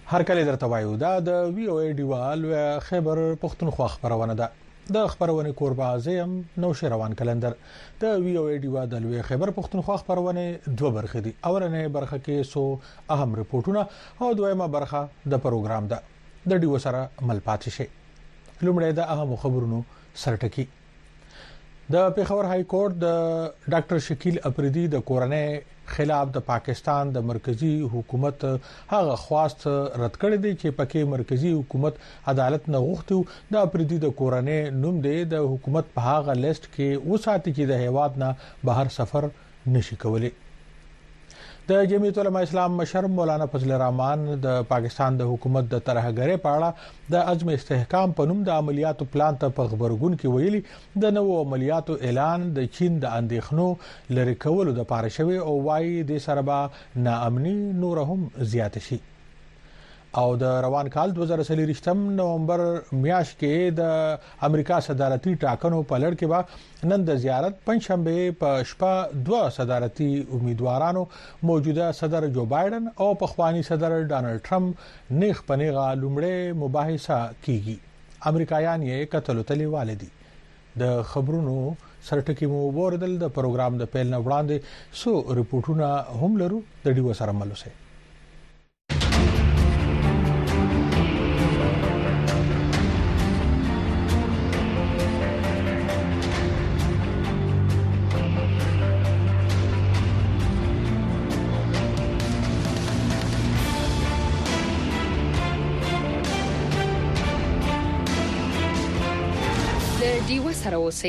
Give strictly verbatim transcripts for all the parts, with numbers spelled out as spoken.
هر کله درته وایو دا د وی او ای ډیوال خیبر پښتونخوا خبرونه ده د خبرونه کوربه اعظم نو شروان کلندر د وی او ای ډیوال د لوی خیبر پښتونخوا خبرونه دوه برخې دي. اولنې برخه کې سو اهم ریپورتونه او دویمه برخه د پروګرام ده د ډیو سره مل پاتې شي. لومړی د اهم خبرونو سرټکی. د پیښور های کورټ د ډاکټر شکیل اپریدي د کورنۍ خلاف د پاکستان د مرکزی حکومت هغه خواست رد کړی دی چې پکې مرکزی حکومت عدالت نه غوښتو د اپریدي د کورنۍ نوم دی د حکومت په هغه لیست کې وساتي چې د هیواد نه بهر سفر نشي کولی. د جمعیت العلماء اسلام مشر مولانا فضل الرحمن د پاکستان د حکومت د ترهګرۍ په اړه د عزم استحکام په نوم د عملیاتو پلان ته په خبرګون کې ویلي د نوو عملیاتو اعلان د چین د اندېښنو لری کولو د پاره شوی او وايي د سره به ناامني نور هم زیات شي. او د روان کال دوه زره څلور نومبر میاشت کې د امریکا صدارتي ټاکنو په لړ کې به نن د زیارت پنځشنبه په شپه دوه صدارتي امیدوارانو موجوده صدر جو بایدن او پخوانی صدر ډانلډ ټرمپ نیغ پنیغه لومړی مباحثه کیږي. امریکایان یې قتل تللی والدي. د خبرونو سرټکی مو وردل د پروګرام د پیل نه وړاندې سو ریپورتونه هم لرو د ډیو سره ملوسه. دیو سره اوسئ.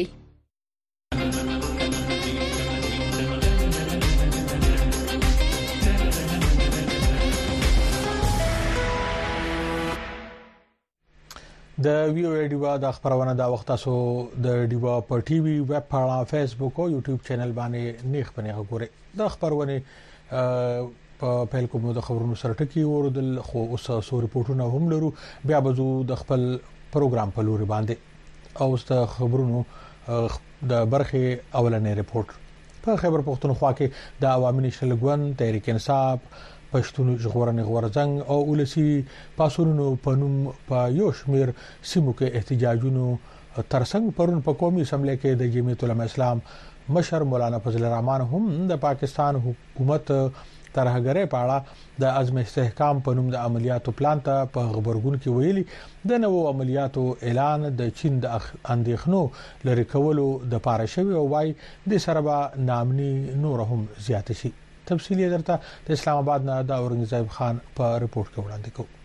د وی او ای ډیوا د خبرونه دا وخت تاسو د ډیوا پر ټي وي ویب پاڼه فیسبوک او یوټیوب چینل باندې نیخ پنه غوړئ. د خبرونه په پیل کوم د خبرونو سره ټکی وردل خو اوس سو ریپورتونه هم لرو بیا بزو د خپل پروګرام په لوري باندې او د خبرونو د برخه اولنې ریپورت. په خیبر پښتونخوا کې د عوامي نشلګون تحریک انصاف پښتون ژغورنې غورځنګ او ولسی پاسونو په نوم په یو شمیر سیمو کې احتجاجونو ترڅنګ پرون په قومي اسمبلی کې د جمعیت العلماء اسلام مشر مولانا فضل الرحمن هم د پاکستان حکومت ترهګرۍ په اړه د عزم استحکام په نوم د عملیاتو پلان ته په خبرګون کې ویلي د نوو عملیاتو اعلان د چین د اندېښنو لری کولو د پاره شوی او وايي د سره به نامني نور هم زیات شي. تفصیلی درته د اسلام آباد نه د اورنګزیب خان په ریپورت کې وړاندې کوم.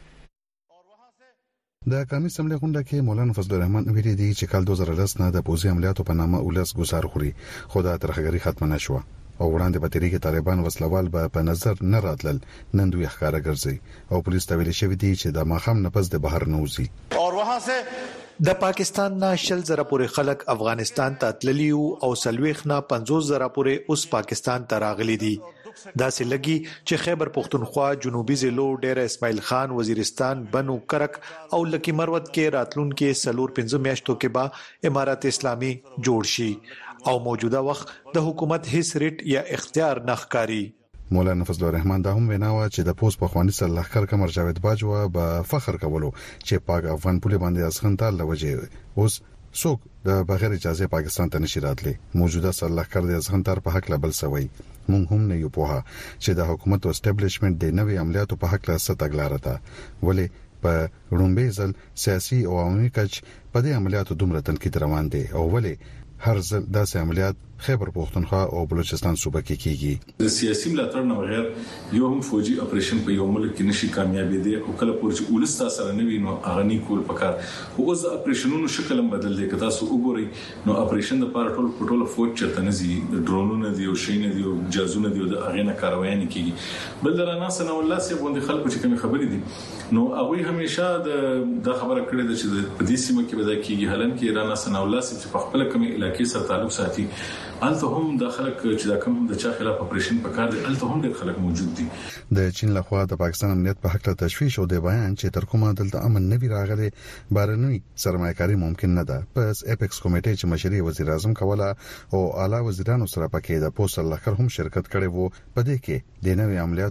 د قومي اسمبلی غونډه کې مولانا فضل الرحمن ویلي دی چې کال دوه زره لس نه د پوزي عملیاتو په نامه ولس گزار خوري خو د ترهګری ختم نشو او وړاندې په تاریخ طالبان وسلوال به په نظر نه راتلل نن دوی ښکارا ګرځي او پولیس ته ویل شوی دی چې د ماخام نفس د بهر نوځي. اور وها سے د پاکستان نه شل زره پورې خلک افغانستان ته تللیو او سلويخ نه پنځوس زره پورې اوس پاکستان ته راغلي دي. دا سه لګي چې خیبر پښتونخوا جنوبي ضلعو ډېر اسماعیل خان وزیرستان بنو کرک او لکی مروت کې راتلون کې سلور پنځه میاشتو کې با امارات اسلامي جوړ شي او موجوده وخت د حکومت هیڅ ریټ یا اختیار نخکاری. مولانا فضل الرحمن دا هم ویناوه چې د پوس په خواني سره لخر کمر جاوید باجوا به فخر کولو چې پاک افغان پولی باندې اسخنتار لوجه اوس څوک د بغیر اجازه پاکستان ته نشي راتلی. موجوده سره لخر د اسخنتار په حق لبل سوی مونږ هم نه یو پوها چې د حکومت او اسټابلیشمنت د نوې عملیاتو په حق له ستګلاره ده ولی په رومبې ځل سیاسي او عمومي کچ په دې عملیاتو دومره تنقید روان دي او ولی هر ځل داسې عملیات خیبر پښتونخوا او بلوچستان صوبه کې کیږي. د سیاسي ملاتړ نه بغیر یو هم فوجي اپریشن په یو ملک کې نشي کامیابی دي او کله پورچې ولستا سره نه وینو اغنی کول پکار خو اوس د اپریشنونو شکل هم بدل دی. که تاسو وګورئ نو اپریشن د پاره ټول پټول فوج چرته نه زی ډرونونه دی او شینه دی او جازونه دی او د اغه نه کاروي نه کیږي. بل درانه سن الله سي باندې خلکو چې کوم خبرې دي نو هغه همیشه د خبره کړې ده چې په دې سیمه کې ودا کیږي هلن کې ایران سن الله سي په خپل کومي علاقې سره تعلق ساتي الته هم د خلک چې دا کوم د چا خلاف اپریشن پکار دي الته هم ډېر خلک موجود دي. د چین لخوا د پاکستان امنیت په حق له تشویش او د بیان چې تر کومه دلته امن نه وی راغلي بارنوي سرمایه‌کاري ممکن نه ده. پس اپیکس کمیټې چې مشري وزیر اعظم کوله او اعلی وزیرانو سره پکې د پوسټ لخر هم شرکت کړي وو په دې کې د نوې عملیاتو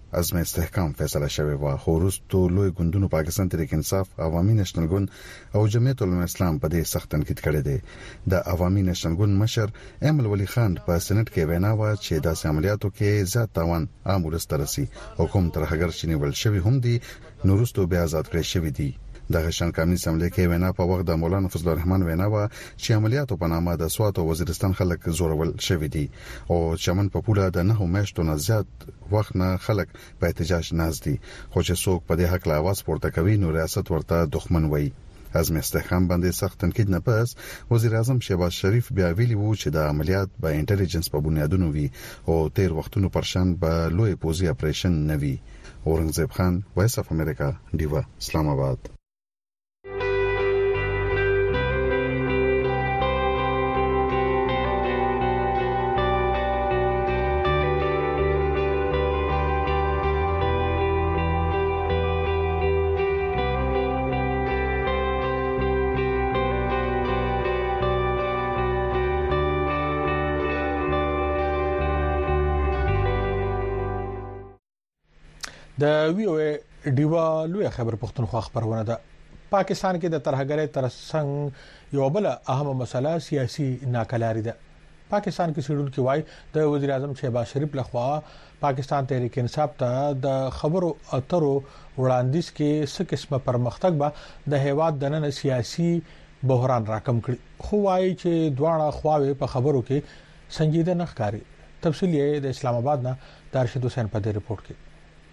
عزم استحکام فیصله شوی و خو وروسته لوی ګوندونو پاکستان تحریک انصاف، عوامي نېشنل ګوند او جمعیت العلماء اسلام په دې سخت تنقید کړی دی. د عوامي نېشنل ګوند مشر امل ولی خان په سېنات کې وینا وکړه چې داسې عملیاتو کې زیات تاوان عام ولسترسي او کوم ترهګر چې نیول شوی هم دي نو وروسته بیا آزاد کړی شوی دي. د شان کامل سملې کې وینا په وخت د مولانا فضل الرحمن وینا و چې عملیاتو په نامه د سوات او وزیرستان خلک زورول شوی دي او چمن په پوله د نه میاشتو نه زیات وخت نه خلک په احتجاج ناز دي، خو چې څوک په دې حق لا आवाज پورته کوي نو ریاست ورته دښمن وایي. عزم استحکام باندې سخت تنقید نه پس وزیر اعظم شهباز شریف بیا ویلي وو چې د عملیات په انټيليجنس په بنیادونو وي او تیر وختونو پرشان به لوی پوزي اپریشن نه وي. اورنګزیب خان، وایس اف امریکا، دیوا، اسلام آباد. د وی او ای ډیوا لوی خبر پښتونخوا خبرونه ده. پاکستان کې د ترهګرۍ ترڅنګ یو بل اهمه مسله سیاسي ناکلاري ده. پاکستان کې سیډول کې وای د وزیر اعظم شهباز شریف لخوا پاکستان تحریک انصاف ته د خبرو اترو وړاندیز کې څه قسمه پرمختګ به د هیواد دننه سیاسي بحران راکم کړي، خو وای چې دواړه خواوې په خبرو کې سنجیده نه ښکاري. تفصیل یې د اسلام آباد نه دارشد حسین په دې رپورت کې.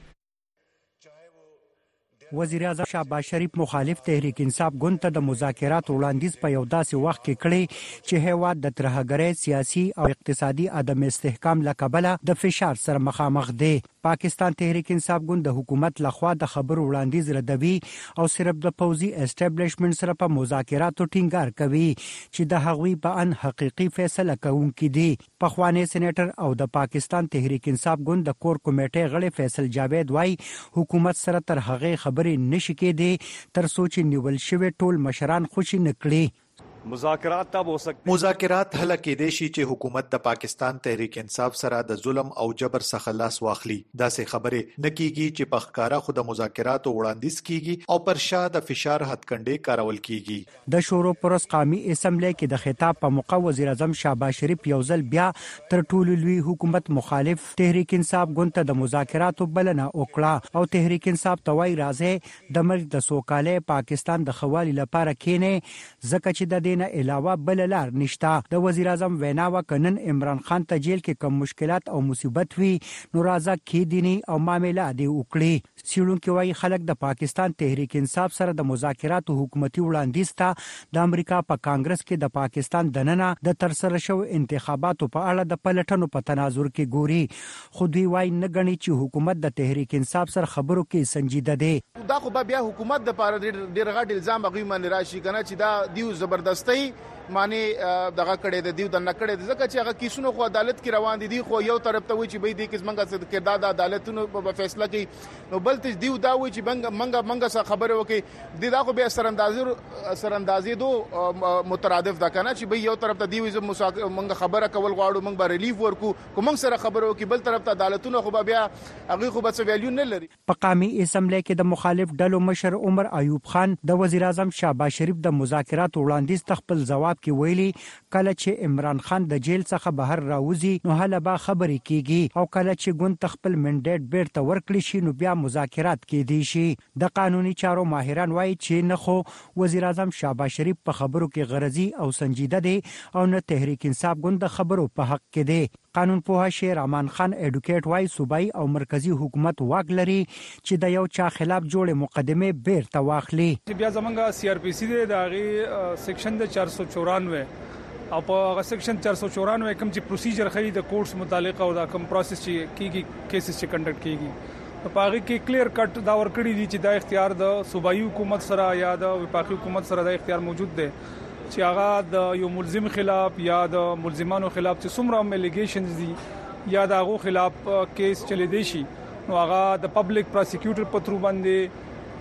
وزیر اعظم شهباز شریف مخالف تحریک انصاف ګوند ته د مذاکرات وړاندیز په یو داسې وخت کې کړی چې هیواد د ترهګرۍ سیاسي او اقتصادي عدم استحکام لکبله د فشار سره مخامخ دی. پاکستان تحریک انصاف ګوند د حکومت لخوا د خبرو وړاندیز ردوي او صرف د پوزي اسټابلیشمنت سره په مذاکراتو ټینګار کوي چې د هغوی په ان حقيقي فیصله کوونکي دي. پخوانی سېنیټر او د پاکستان تحریک انصاف ګوند د کور کمیټې غړي فیصل جاوید وای حکومت سره تر هغه خبرې نشي کېدی تر سوچ نیول شوی ټول مشران خوشي نکړي. مذاکرات تب هو سکتے مذاکرات هله کېدای شي چې حکومت د پاکستان تحریک انصاف سره د ظلم او جبر څخه خلاص واخلي. دا سه خبره نکېږي چې په ښکارا خو د مذاکراتو وړاندیز کیږي او پر شا د فشار هټکنډې کارول کیږي. د شورو پرس قومي اسمبلی کې د خطاب په موقع وزیر اعظم شهباز شریف یو ځل بیا تر ټولو لوی حکومت مخالف تحریک انصاف ګوند ته د مذاکراتو بلنه وکړه او تحریک انصاف توای راځي د ملک د سوکاله پاکستان د خوالي لپاره کینه ځکه چې د نه علاوه بل لار نشتا. د وزیر اعظم وینا وکنن عمران خان ته جیل کې کوم مشکلات او مصیبت وی نو راځه کې دیني او معاملات دی وکړي. سیړون کې وایي خلک د پاکستان تحریک انصاف سره د مذاکراتو حکومتي وړاندیز ته د امریکا په کانګرس کې د پاکستان دننه د ترسره شو انتخاباتو په اړه د پلټنو په تناظر کې ګوري، خو دوی وایي نه غني چې حکومت د تحریک انصاف سره خبرو کې سنجیده دی. دا خو بیا حکومت د پاره ډیر غټ الزام غوي من راشي کنه چې دا دیو زبردستي معنی دغه کړي د دیو د نکړي د ځکه چې هغه کیسونو خو عدالت کې روان دي دي خو یو طرف ته وي چې به دې کیس منګه څه کړه د عدالتونو په فیصله کې نو بل ته دیو دا وي چې منګه منګه منګه څه خبره وکي د دا خو به سرندازي سرندازي دو مترادف دا کنه چې به یو طرف ته دیو منګه خبره کول غواړو منګه به ریلیف ورکو کوم سره خبره وکي بل طرف ته عدالتونو خو بیا هغه خو به څه ویلیو نه لري. په قومي اسمبلی کې د مخالف ډلو مشر عمر ایوب خان د وزیر اعظم شهباز شریف د مذاکرات وړاندیز تخپل جواب کې ویلي کله چې عمران خان د جیل څخه بهر راوځي نو هله به خبرې کیږي او کله چې ګوند تخپل منډیټ بیرته ورکړي شي نو بیا مذاکرات کېدي شي. د قانوني چارو ماهران وایي چې نه خو وزیر اعظم شهباز شریف په خبرو کې غرضی او سنجیده دي او نه تحریک انصاف ګوند د خبرو په حق کې دي. قانون پوها شیر امان خان ایډوکیټ وای صوبایي او مرکزی حکومت واک لري چې د یو چا خلاف جوړه مقدمه بیرته واخلي. بیا زمونږه سی آر پی سی د داغي سیکشن د چار سو چورانوے او په سیکشن چار سو چورانوے کوم چې پروسیجر خري د کورټس متعلق او د کوم پروسس چې کیږي کیسز چې کنډکټ کیږي په هغه کې کلیر کټ دا ور کړی دي چې دا اختیار د صوبایي حکومت سره یا د وفاقي حکومت سره دا اختیار موجود دی چې هغه د یو ملزم خلاف یا د ملزمانو خلاف چې څومره الیګیشنز دي یا د هغه خلاف کیس چلی دی شي نو هغه د پبلک پروسیکیوټر په ترو باندې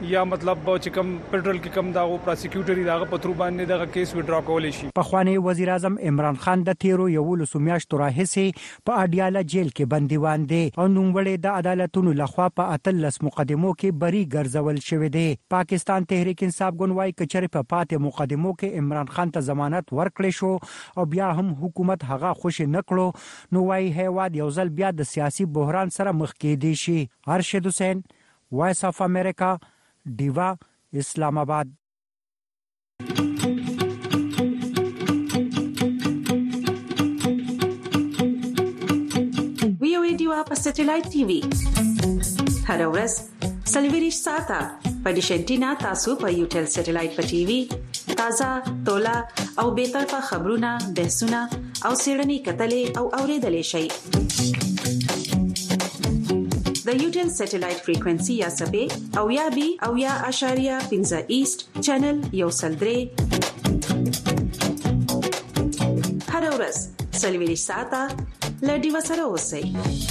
یا مطلب چې کم فدرل کې کم دا پروسیکیوټری دا په تر باندې دا کیس وډرا کول شي. پخوانی وزیر اعظم عمران خان د تیرو یولسو میاشتو راهیسې په اډیاله جیل کې بندیوان دي او نوموړی د عدالتونو لخوا په اتلس مقدمو کې بری ګرځول شوی دی. پاکستان تحریک انصاف ګوند وايي کچري په پاتې مقدمو کې عمران خان ته ضمانت ورکړې شو او بیا هم حکومت هغه خوش نه کړو نو وايي هیواد یو ځل بیا د سیاسي بحران سره مخ کېدی شي. ارشد حسین، وایس اف امریکا، ډیوا، اسلام آباد. وی او ای ډیوا په سټلایټ ټي وي هر ورځ سلویریش ساته په ډیشنټینا تاسو په یوټل سټلایټ په ټي وي تازه تولا او به طرفه خبرونه، بحثونه او سیړنی کتلې او اوریدلې شي. د یوټل سټلایټ فریکوئنسي یا سبې او یا بي او یا اشاریه پنځه ایست چینل یو سلدري هر ورځ سلویریش ساته لډي وسره اوسئ.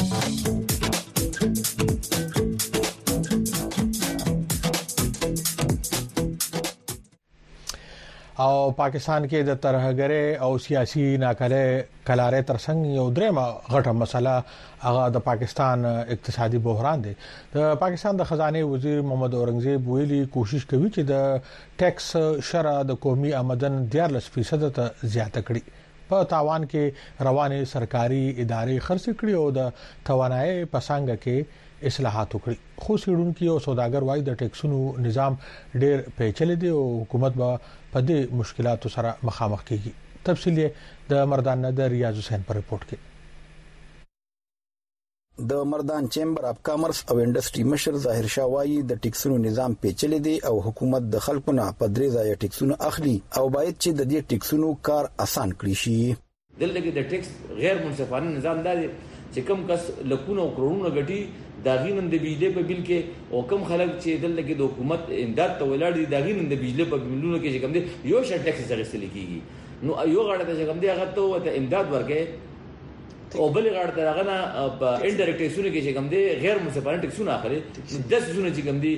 او پاکستان کې د ترهګرۍ او سیاسي ناکله کلارې ترڅنګ یو درېمه غټه مسله هغه د پاکستان اقتصادي بحران دی. د پاکستان د خزانه وزیر محمد اورنګزیب ویلي کوشش کوي چې د ټیکس شرع د قومي آمدن دیارلس فیصد ته زیاته کړي. په تاوان کې روانه سرکاري ادارې خرڅ کړي او د توانایي پسنګ کې اصلاحات وکړي. خو سیډونکو او سوداګر وايي د ټیکسونو نظام ډېر پیچلې دی او حکومت به په دې مشکلاتو سره مخامخ کیږي. تفصیل د مردان نه د ریاض حسین پر رپورت کې. د مردان چیمبر اف کامرس او انډستری مشر ظاهر شاه وايي د ټیکسونو نظام پیچلې دی او حکومت د خلکو نه په درې ځای ټیکسونو اخلي او باید چې د دې ټیکسونو کار آسان کړي شي. دلته د ټیکس غیر منصفانه نظام دی چې کم کس لکونه او کرونو غټي دا غینن د بجلی په بل کې او کم خلک چې دلته کې د حکومت امداد ته ولاړ دي دا غینن د بجلی په بلونو کې چې کم دي یو شر ټیکس سره استل کیږي نو یو غاړه ته چې کم دي هغه ته امداد ورکې او بل غاړه ته هغه نه په انډایرکټ ټیکسونه کې چې کم دي غیر منصفانه ټیکسونه اخلي نو د څه چې کم دي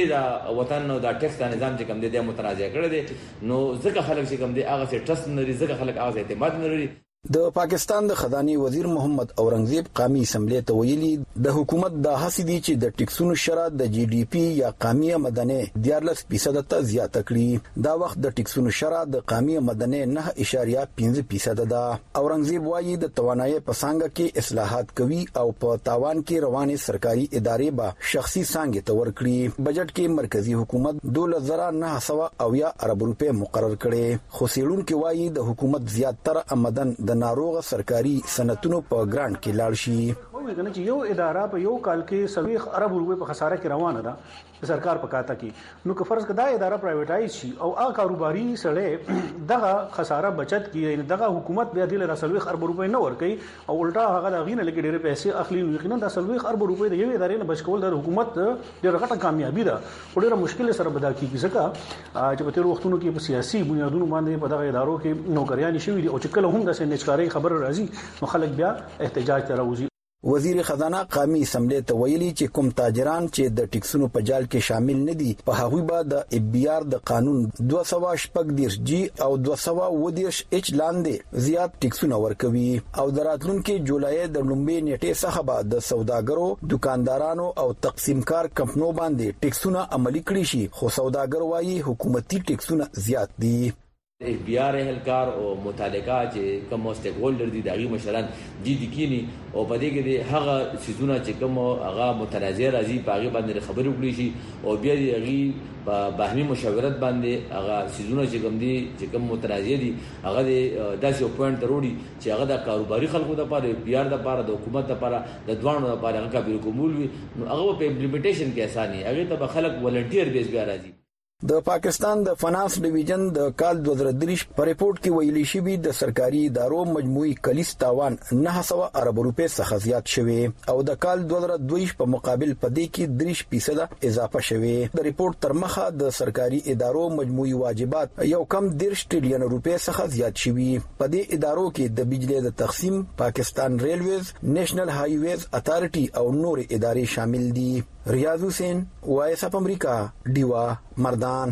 د وطن نو دا ټیکس نظام چې کم دي د متنازع کړي دي نو ځکه خلک چې کم دي هغه څه ټرست نه لري ځکه خلک هغه اعتماد نه لري. د پاکستان د خزانه وزیر محمد اورنګزیب قومي اسمبلی ته ویلي د حکومت د هڅې دي چې د ټیکسونو شرع د جی ډي پی یا قومي آمدنه دیارلس فیصد ته زیاته کړي. دا وخت د ټیکسونو شرع د قومي آمدنه نه اشاریه پنځه فیصد ده. اورنګزیب وايي د توانایي پسنګ کې اصلاحات کوي او په تاوان کې روانه سرکاري ادارې به شخصي څنګه تور کړي. بجټ کې مرکزی حکومت دوله زره نه سوه او یا ارب روپے مقرر کړي. خو سیړونکو وايي د حکومت زیاتره آمدن د ناروغه سرکاري صنعتونو په ګرانټ کې لاړ شي. وګورئ چې یو اداره په یو کال کې سويخ ارب روپے په خساره کې روانه ده سرکار په کاته کې نو که فرض کړه دا اداره پرایویټایز شي او هغه کاروباري سړی دغه خساره بچت کیږي دغه حکومت بیا د سويخ ارب روپے نه ورکي او الټا هغه د غینه لګي ډېر پیسې اخلي نو یقینا د سويخ ارب روپے د یو ادارې نه بچ کول د حکومت ډېر غټه کامیابی ده او ډېر مشکل سره بدا کیږي ځکه چې په تیر وختونو کې په سیاسي بنیادونو باندې په دغه ادارو کې نوکریان شوي دي او چې کله هم د سنچکاري خبر راځي نو خلک بیا احتجاج ته راوځي. وزیر خزانه قومي اسمبلی ته ویلي چې کوم تاجران چې د ټیکسونو په جال کې شامل نه دي په هغه به د ای بي آر د قانون دوه سوه شپږ دېرش جی او دوه سوه اووه دېرش ایچ لاندې زیات ټیکسونه ورکوي او د راتلونکي جولای د لومړۍ نیټې څخه به د سوداګرو دکاندارانو او تقسیم کار کمپنیو باندې ټیکسونه عملي کړي شي. خو سوداګر وايي حکومتي ټیکسونه زیات دي. ای بي آر اهلکار او متعلقه چې کوم سټیک هولډر دي دغه مشران دي د کینی او په دې کې هغه سيزونه چې کوم هغه متنازع راځي په هغه باندې خبرې وکړي شي او بیا دغه په باهمي مشاورت باندې هغه سيزونه چې کوم دي چې کوم متنازع دي هغه داسې یو پوینټ وروړي چې هغه د کاروباري خلکو لپاره بي آر لپاره د حکومت لپاره د دوانو لپاره هغه کابل کومول وي نو هغه په امپلیمنټیشن کې اساني هغه ته خلک ولنټیر بیس بیا راځي. د پاکستان د فنانس ډیویژن د کال دوه زره دریش په ریپورت کې ویلي شوی د سرکاري ادارو مجموعي کلیس تاوان نه سوه ارب روپے څخه زیات شوی او د کال دوه زره دوه په مقابل پدې کې دریش فیصد اضافه شوی. د ریپورت تر مخه د سرکاري ادارو مجموعي واجبات یو کم دریش ټریلیون روپے څخه زیات شوی. پدې ادارو کې د بجلی د تقسیم، پاکستان ریلویز، نېشنل هائی ویز اتھارټي او نور ادارې شامل دي. ریاض حسین وایس اپ امریکا دیوا مردان.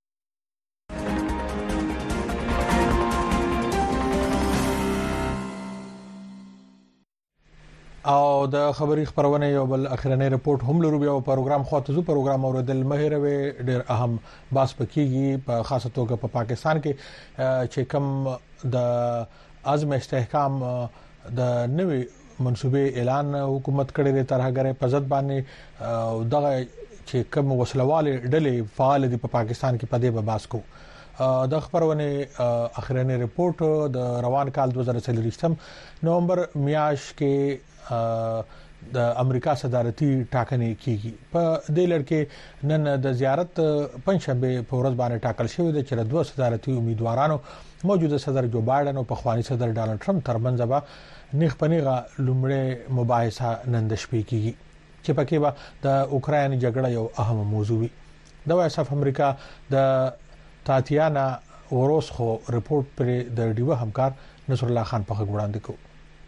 او د خبري خبرونه یو بل اخرنی رپورت هم لرو بیا پروګرام خاطزو پروګرام اوردل مهروي ډېر اهم باس پکېږي په خاصه توګه په پا پاکستان کې چې کوم د عزم استحکام د نوې منصوبې اعلان حکومت کړی دی تر هغه په ځد باندې دغه چې کوم وسلواله ډلې فعال دي په پا پاکستان کې په دې به باس کو. د خبرونه اخرنی رپورت د روان کال دوه هزار څلور نومبر میاشت کې د امریکا صدارتي ټاکنې کیږي. په دې لړ کې نن د زیارت پنځشنبه په ورځ باندې ټاکل شوی د چر دوه صدارتي امیدوارانو موجوده صدر جو بایدن او پخوانی صدر ډانلډ ټرمپ ترمنځ به نیغ پنیغه لومړی مباحثه نن د شپې کیږي چې پکې به د اوکرين جګړه یو اهم موضوع وي. د وایس اف امریکا د تاتیانا وروسخو رپورت پر د ډیو همکار نصر الله خان په وړاندې کو.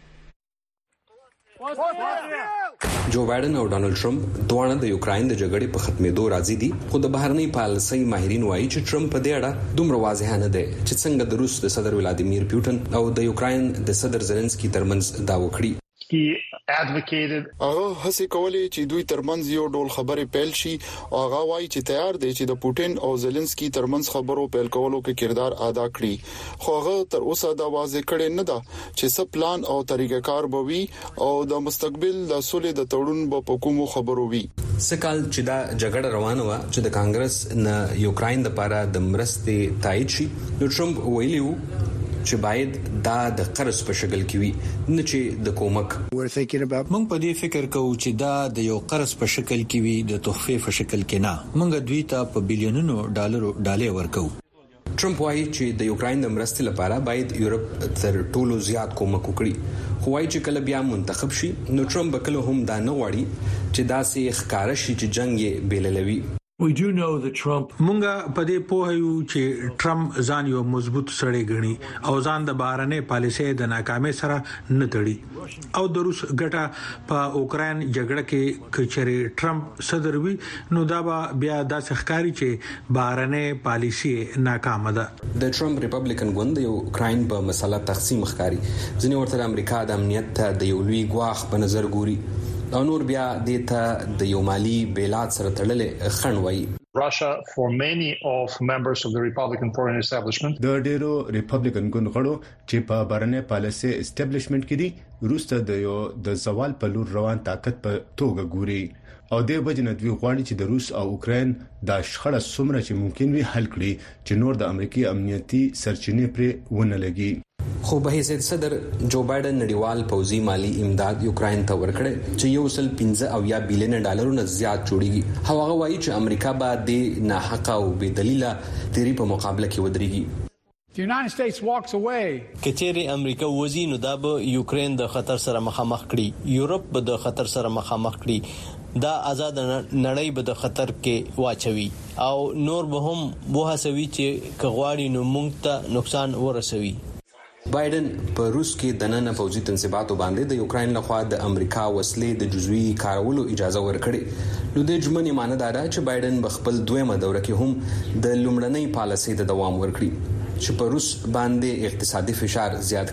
جو بایدن او ډانلډ ټرمپ دوه د یوکرين د جګړې په ختمېدو راضي دي خو د بهرنۍ پالیسۍ ماهرین وایي چې ټرمپ په دې اړه دومره واضح نه دی چې څنګه د روس د صدر ولادیمیر پوتین او د یوکرين د صدر زيلنسکي ترمنځ دا وکړي. He advocated هغه هڅه کولې چې دوی ترمنځ یو ډول خبرې پیل شي او هغه وایي چې تیار دی چې د پوتین او زيلنسکي ترمنځ خبرو پیل کولو کې کردار ادا کړي خو هغه تر اوسه دا واضح کړي نه ده چې څه پلان او طریقه کار به وي او د مستقبل د سولې د تړون په کومو خبرو وي. سکهال چې دا جګړه روانه و چې د کانګرس نه یوکرين لپاره د مرستې تایید شي نو ټرمپ ویلیو چې باید دا د قرض په شکل کې وي نه چې د کومک. موږ په دې فکر کوو چې دا د یو قرض په شکل کې وي د تحفې په شکل کې نه. موږ دوی ته په بلیونونو ډالرو ډالۍ ورکو. ټرمپ وایي چې د یوکرين د مرستې لپاره باید یورپ تر ټولو زیات کومک وکړي خو وایي چې کله بیا منتخب شي نو ټرمپ کله هم دا نه غواړي چې دا سي ښکارا شي چې جنگ یې بیللوي. We do know that Trump مونږه په دې پوه یو چې ټرمپ ځان یو مضبوط سړی ګڼي او ځان د بهرنۍ پالیسۍ د ناکامۍ سره نه تړي او د روس ګټه په اوکرين جګړه کې کچري ټرمپ صدر وي نو دا بیا د ښکاری چې بهرنۍ پالیسۍ ناکامه ده. د ټرمپ ریپبلیکن ګوند یو اوکرين په مسله تقسیم ښکاری ځنی ورته امریکا د امنیت ته د یو لوی ګواخ په نظر ګوري او نور بیا د ته د یو مالی بیلات سره تړلې خنډ وایي. Russia for many of members of the Republican foreign establishment د ډیرو ریپبلیکن ګوند غړو چې په بهرنۍ پالیسۍ اسټابلیشمنت کې دي روسته د یو د زوال په لور روان طاقت په توګه ګوري او د وجنه دوی غواړي چې د روس او اوکرين د شخړه سمره چې ممکن وي حل کړي چې نور د امریکای امنیتي سرچینې پر ونه لګي. خو به حیثیت صدر جو بایدن نړیوال پوځي مالی امداد یوکرين ته ورکړي چې یو سل پنځه او یا بلین ډالرو نه زیات جوړیږي. هغه وایي چې امریکا به د ناحقه او بې دلیله تیری په مقابله کې ودرېږي. The United States walks away. کچېری امریکا وځي نو دا به یوکرين د خطر سره مخامخ کړي یورپ به د خطر سره مخامخ کړي دا آزاد نړۍ به د خطر کې واچوي او نور به هم وهڅوي چې کغواړي نو موږ ته نقصان ورسوي. بایدن په روس کې د نن پوځي تنصیباتو باندې د یوکرين لخوا د امریکا وسلې د جزوی کارولو اجازه ورکړي نو د جمعنی معنی دا ده چې بایدن بخپل دویمه دوره کې هم د لومړنۍ پالیسۍ د دوام ورکړي چې په روس باندې اقتصادي فشار زیات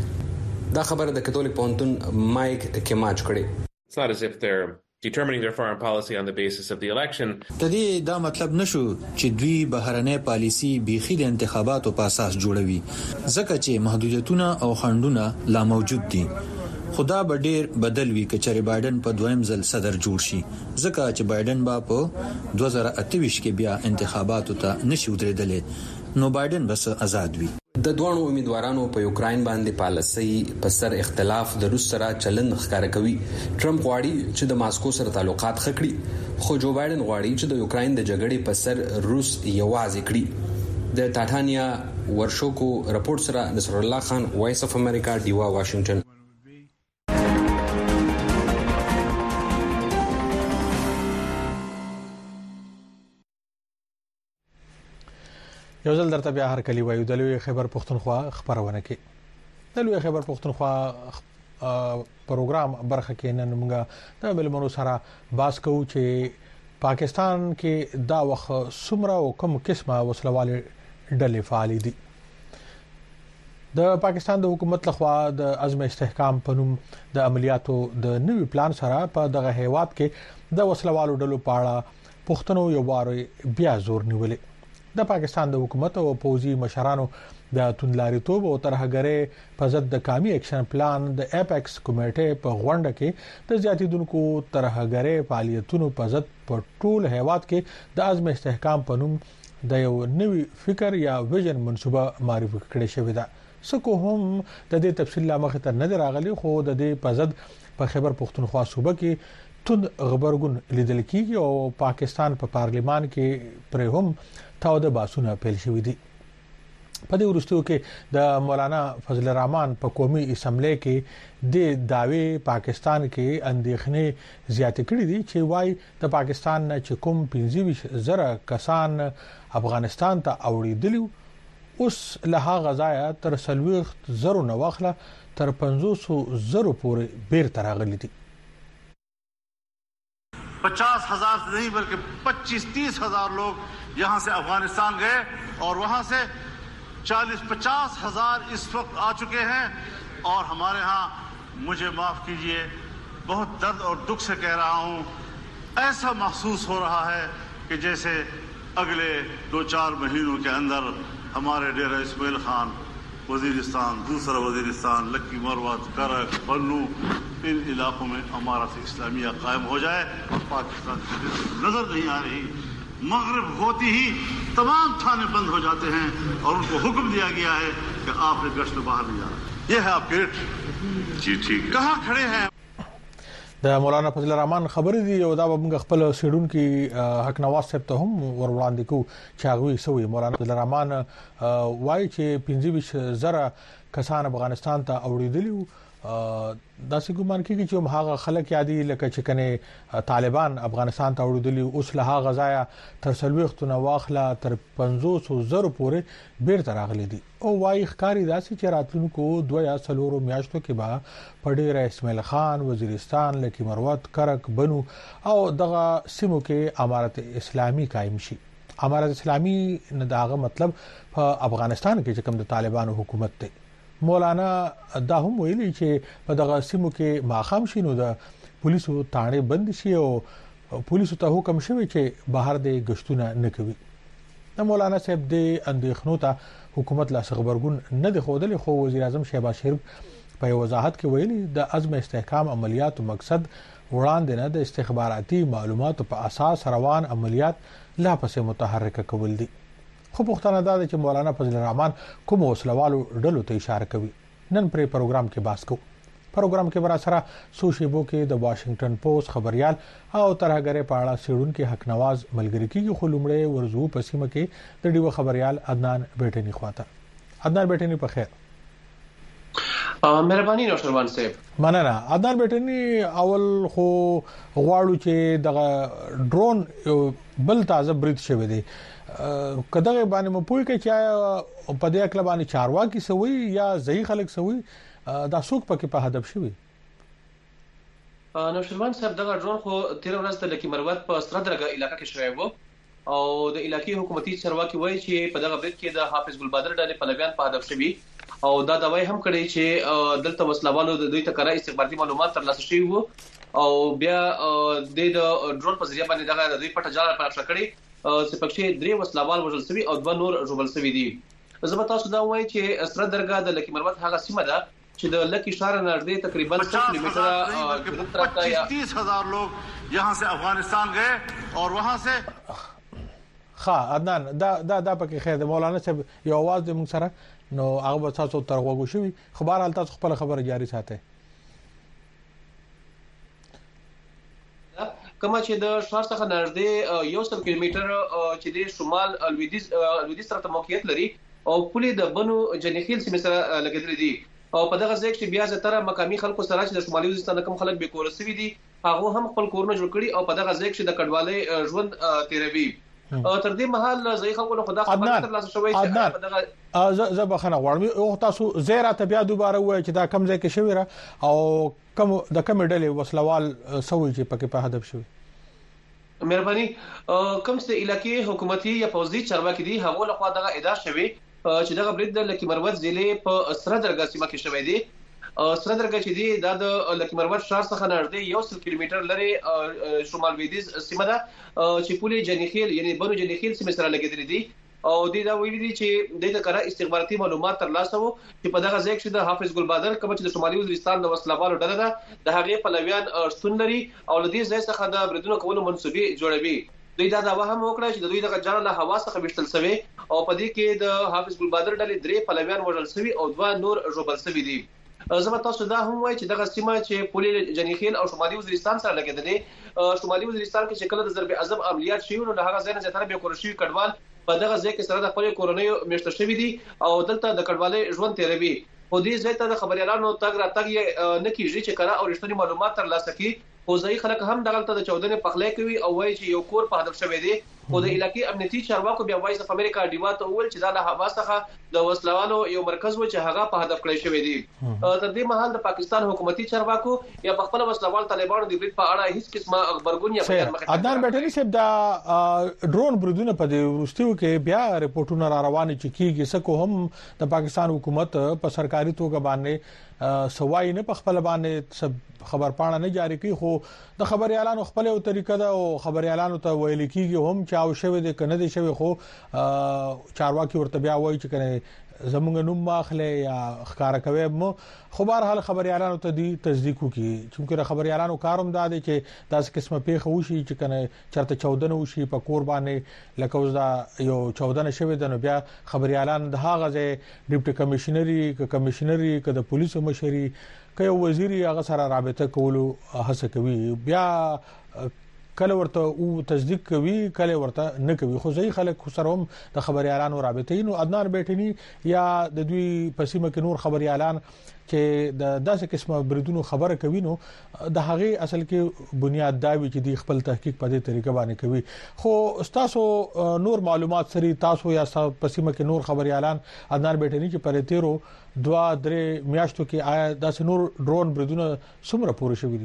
کړي. دا خبره د کاتولیک پونتون مایک کېماچ کړي. It's not as if they're determining their foreign policy on the basis of the election. تدې دا مطلب نشو چې دوی بهرنۍ پالیسی بيخي د انتخاباتو په اساس جوړوي ځکه چې محدودیتونه او خنډونه لا موجود دي. خدا به ډیر بدل وی کچري بایدن په دویم ځل صدر جوړ شي ځکه چې بایدن با په دوه هزار اته ویشت کې بیا انتخاباتو ته نشي ودرېدل نو بایدن بس آزاد وي. د دوه امیدوارانو په یوکرين باندې پالیسۍ په سر اختلاف د روس سره چلند ښکار کوي. ټرمپ غواړي چې د ماسکو سره تعلقات خکړي خو جو بایدن غواړي چې د یوکرين د جګړې په سر روس یوازې کړي. د ټاټانیا ورشوکو رپورت سره نصر الله خان وایس اف امریکا دیوا واشنگټن. یو ځل درته بیا هر کلی وایو د لوی خیبر پښتونخوا خبرونه کې د لوی خیبر پښتونخوا پروګرام برخه کې نن موږ د ملمنو سره باس کوو چې پاکستان کې دا وخت سمره او کوم قسمه وسلواله ډلې فعال دي. د پاکستان د حکومت لخوا د عزم استحکام په نوم د عملیاتو د نوي پلان سره په دغه هیواد کې د وسلوالو ډلو په اړه پښتنو یو واري بیا زور نیولې. د پاکستان د حکومت او پوځي مشرانو د توندلاریتوب او ترهګرۍ په ضد د قومي اکشن پلان د اپیکس کمیټې په غونډه کې د زیاتیدونکو ترهګرۍ فعالیتونو په ضد په ټول هیواد کې د عزم استحکام په نوم د یو نوي فکر یا ویژن منصوبه معرفي کړې شوې ده. سکو هم د دې تفصیل لا مخ ته نه راغلي خو د دې په ضد په خیبر پختونخوا صوبه کې تون غبرګون لیدل کیږي او پاکستان په پا پارلیمان کې پر هم تاوده باسونه پیل شوې دي. په دې ورستیو کې د مولانا فضل الرحمن په قومي اسمبلی کې د داوی پاکستان کې اندېښنې زیات کړې دي چې وايي د پاکستان نه چې کوم پنځه زره کسان افغانستان ته اوړېدلی اوس له هغه ځایه تر سلويخت زرو نه واخله تر پنځوس زرو پورې بیرته راغلي دي. पचास हजार से नहीं बल्कि पच्चीस तीस हजार लोग यहाँ से अफगानिस्तान गए और वहाँ से चालीस पचास हजार इस वक्त आ चुके हैं और हमारे यहाँ मुझे माफ कीजिए बहुत दर्द और दुख से कह रहा हूँ ऐसा महसूस हो रहा है कि जैसे अगले दो चार महीनों के अंदर हमारे डेरा इस्माइल खान वजीरिस्तान दूसरा वजीरिस्तान लक्की मरवत करक बन्नू इन इलाकों में अमारत इस्लामिया कायम हो जाए और पाकिस्तान की नजर नहीं आ रही. मगरिब होती ही तमाम थाने बंद हो जाते हैं और उनको हुक्म दिया गया है कि आपने गश्त में बाहर नहीं जाना. ये है आपके रेट. जी ठीक. कहाँ खड़े हैं د مولانا فضل الرحمن خبرې دي او دا موږ خپل سیډون کې حق نواز صاحب ته هم ور وړاندې کوو چې هغه سوی مولانا فضل الرحمن وایي چې پنځه زره کسان افغانستان ته اوړېدلی دا څه ګمان کوي چې هغه خلک یادي لکه چې کنه طالبان افغانستان ته اوړېدلی اوس له هغه ځایه تر سلويخت نه واخله تر پنځوس زره پورې بیرته راغلي دي او وايي ښکاری داسې چې راتلونکو دوه یا څلورو میاشتو کې به په ډېر اسماعیل خان وزیرستان لکه مروت کرک بنو او دغه سیمو کې امارت اسلامي قائم شي. امارت اسلامي نه داغه مطلب په افغانستان کې چې کوم د طالبانو حکومت دی. مولانا دا هم ویلي چې په دغه سیمو کې ماخام شینو د پولیسو تاڼې بند شي او پولیسو ته حکم شوی چې بهر د گشتونه نه کوي. د مولانا صاحب د اندېښنو ته حکومت لا خبرګون نه دی خوده خو وزیر اعظم شهباز شریف په وضاحت کې ویلي د عزم استحکام عملیاتو مقصد وړاندې نه د استخباراتي معلوماتو په اساس روان عملیات لا پسې متحرک کول دي. خو پښتنه دا چې مولانا فضل الرحمن کوم وسلوالو ډلو ته اشاره کوي. نن پر پروګرام کې باس کوو. پروګرام کې برا سره سوشيبو کې د واشنگټن پوسټ خبريال او ترهګرې په اړه سیډون کې حق نواز ملګری کېږي خو لومړی ورزو پسیمه کې د ډیو خبريال عدنان بیٹنی خواته. عدنان بیٹنی په خیر. مهرباني نوشروان صاحب. مننه. عدنان بیٹنی اول خو غواړو چې د ډرون بل تازه برید شوی دی. کداغه باندې مو پوي کې چې په دې اکل باندې چارواکي سوي یا ځای خلک سوي دا څوک پکې په هدف شوی. نو شرمان صاحب دغه ډرون خو تیر ورځ د لکی مروت په سترادرګه علاقې کې شوی وو او د علاقې حکومتي چارواکي وایي چې په دغه برید کې د حافظ ګلبادر ډلې پلویان په هدف شوی او دا داوی هم کړی چې دلته وسلوالو د دوی تکرار استخباراتي معلومات ترلاسه شوی وو او بیا د ډرون په ذریعہ باندې دغه د دوی پټه جال پراخ کړی چې پکې درې وسلوال وژل شوی او دوه نور ژوبل شوی دي. زه به تاسو دا وایم چې سترادرګه د لکی مروت هغه سیمه ده چې د لکی شهر نږدې تقریبا ستر کیلومتره جنوب طرف ته तीस हजार लोग यहाँ से अफगानिस्तान गए और वहाँ से ها عدنان دا دا دا پکې خیر د مولانا صاحب یو आवाज د موږ سره نو هغه به تاسو تر وګو شوی خبر حالت تاسو خپل خبره جاری ساتي. کما چې د شهر څخه نږدې یو سل کیلومتر چې د شمال لویدیز لویدیز طرف موقعیت لري او پولې د بنو جنخیل سیمه سره لګیدلې دي او په دغه ځای کې بیا زتره مقامی خلکو سره چې د شمالي وزیرستان کوم خلک به کور سوي دي هغه هم خپل کورونه جوړ کړي او په دغه ځای کې د کډوالۍ ژوند تیروي تر دې مهال ځای خلکو له خدا خبر تر لاسه شوی چې زه بخنه غواړم او تاسو زیره ته بیا دوباره وای چې دا کم ځای کې شوی را او کم د کم ډلې وسلوال سوي چې پکې په هدف شوی. مهرباني کوم څه علاقې حکومتي یا فوزي چارواکي دي هغه له خوا دغه اداره شوی چې دغه برید د لکی مروت ضلع په سره درګه سیمه کې شوی دی. سره درګه چې دی د لکی مروت شهر څخه نږدې یو سل کیلومتر لري شمال لویدیځ سیمه ده چې پولې جنیخیل یعنی بنو جنیخیل سیمه سره لګیدلې دي او د دا ویلي دي چې د دې کړه استخباراتي معلومات ترلاسه وو چې په دغه ځای کې د حافظ ګل بادر کوم چې د شمالي وزیرستان د وسلوالو ډله ده د هغې پلویان شتون لري او د دې ځای څخه د بریدونو کولو منسوبې جوړوي. دوی دا داوا هم وکړه چې د دوی دغه جان له هوا څخه وشتل شوی او په دې کې د حافظ ګل بادر ډلې درې پلویان وژل شوی او دوه نور ژوبل شوی دي. زما تاسو دا هم وایي چې دغه سیمه چې پولې جنیخیل او شمالي وزیرستان سره لګیدلې شمالي وزیرستان کې شکل د ضرب اعظم عملیات شوی نو هغه ځای نه زیاتره به کورشي کډوال په دغه ځای کې سره د خپل کورونیو میشته شوی دي او دلته د کډوالۍ ژوند تیروي. خو دې ځای ته د خبريالانو تګ را تګ نه کیږي چې کړه او رښتینی معلومات ترلاسه کړي. خو ځای خلک هم دغه ته د چودنې پخلې کوي او وایي چې یو کور په هدف شوی دی. خو د علاقې امنیتي چارواکو بیا وایي د امریکا ډیوا ته وویل چې دا له هوا څخه د وسلوالو یو مرکز و چې هغه په هدف کړی شوی دی. تر دې مهال د پاکستان حکومتي چارواکو یا په خپل وسلوال طالبانو د برید په اړه هیڅ قسمه خبرګون یا بیان مخه عدنان بیٹری صاحب دا ډرون بریدونه په دې ورستیو کې بیا ریپورتونه را روان چې کیږي سکو هم د پاکستان حکومت په سرکاري توګه باندې سوای نه په خپل باندې خبر پاڼه نه جاری کوي. خو د خبري اعلان خپل او طریقه ده او خبري اعلان ته ویل کیږي هم چې او شوی د کنه دي شوی خو چارواکي ورته بیا وایي چې کنه زمونږ نوم ماخله یا ښکارا کوي مو خو بهر حال خبري اعلان ته دي تصدیق کوي چې خبري اعلان کاروم دا دي چې داس قسمه پیښه وشي چې کنه چرته چودنه وشي په قربانه لکه وز دا یو چودنه شوی د نو بیا خبري اعلان د هغه ځای ډیپټي کمشنري ک کمشنري ک د پولیسو مشري ک یو وزیر هغه سره رابطه کولو هڅه کوي بیا کله ورته او تصدیق کوي کله ورته نه کوي. خو ځای خلک سره هم د خبري اعلان او رابطه نو عدنان بیٹنی یا د دوی پسیمه کې نور خبري اعلان چې د داسې قسمه بریدونو خبره کوي نو د هغه اصل کې بنیاد دا وی چې د خپل تحقیق په دې طریقه باندې کوي. خو تاسو نور معلومات سری تاسو یا پسیمه کې نور خبري اعلان عدنان بیٹنی چې پر تیرو دوا درې میاشتو کې آیا داسې نور ډرون بریدونه څومره پوره شوي دي؟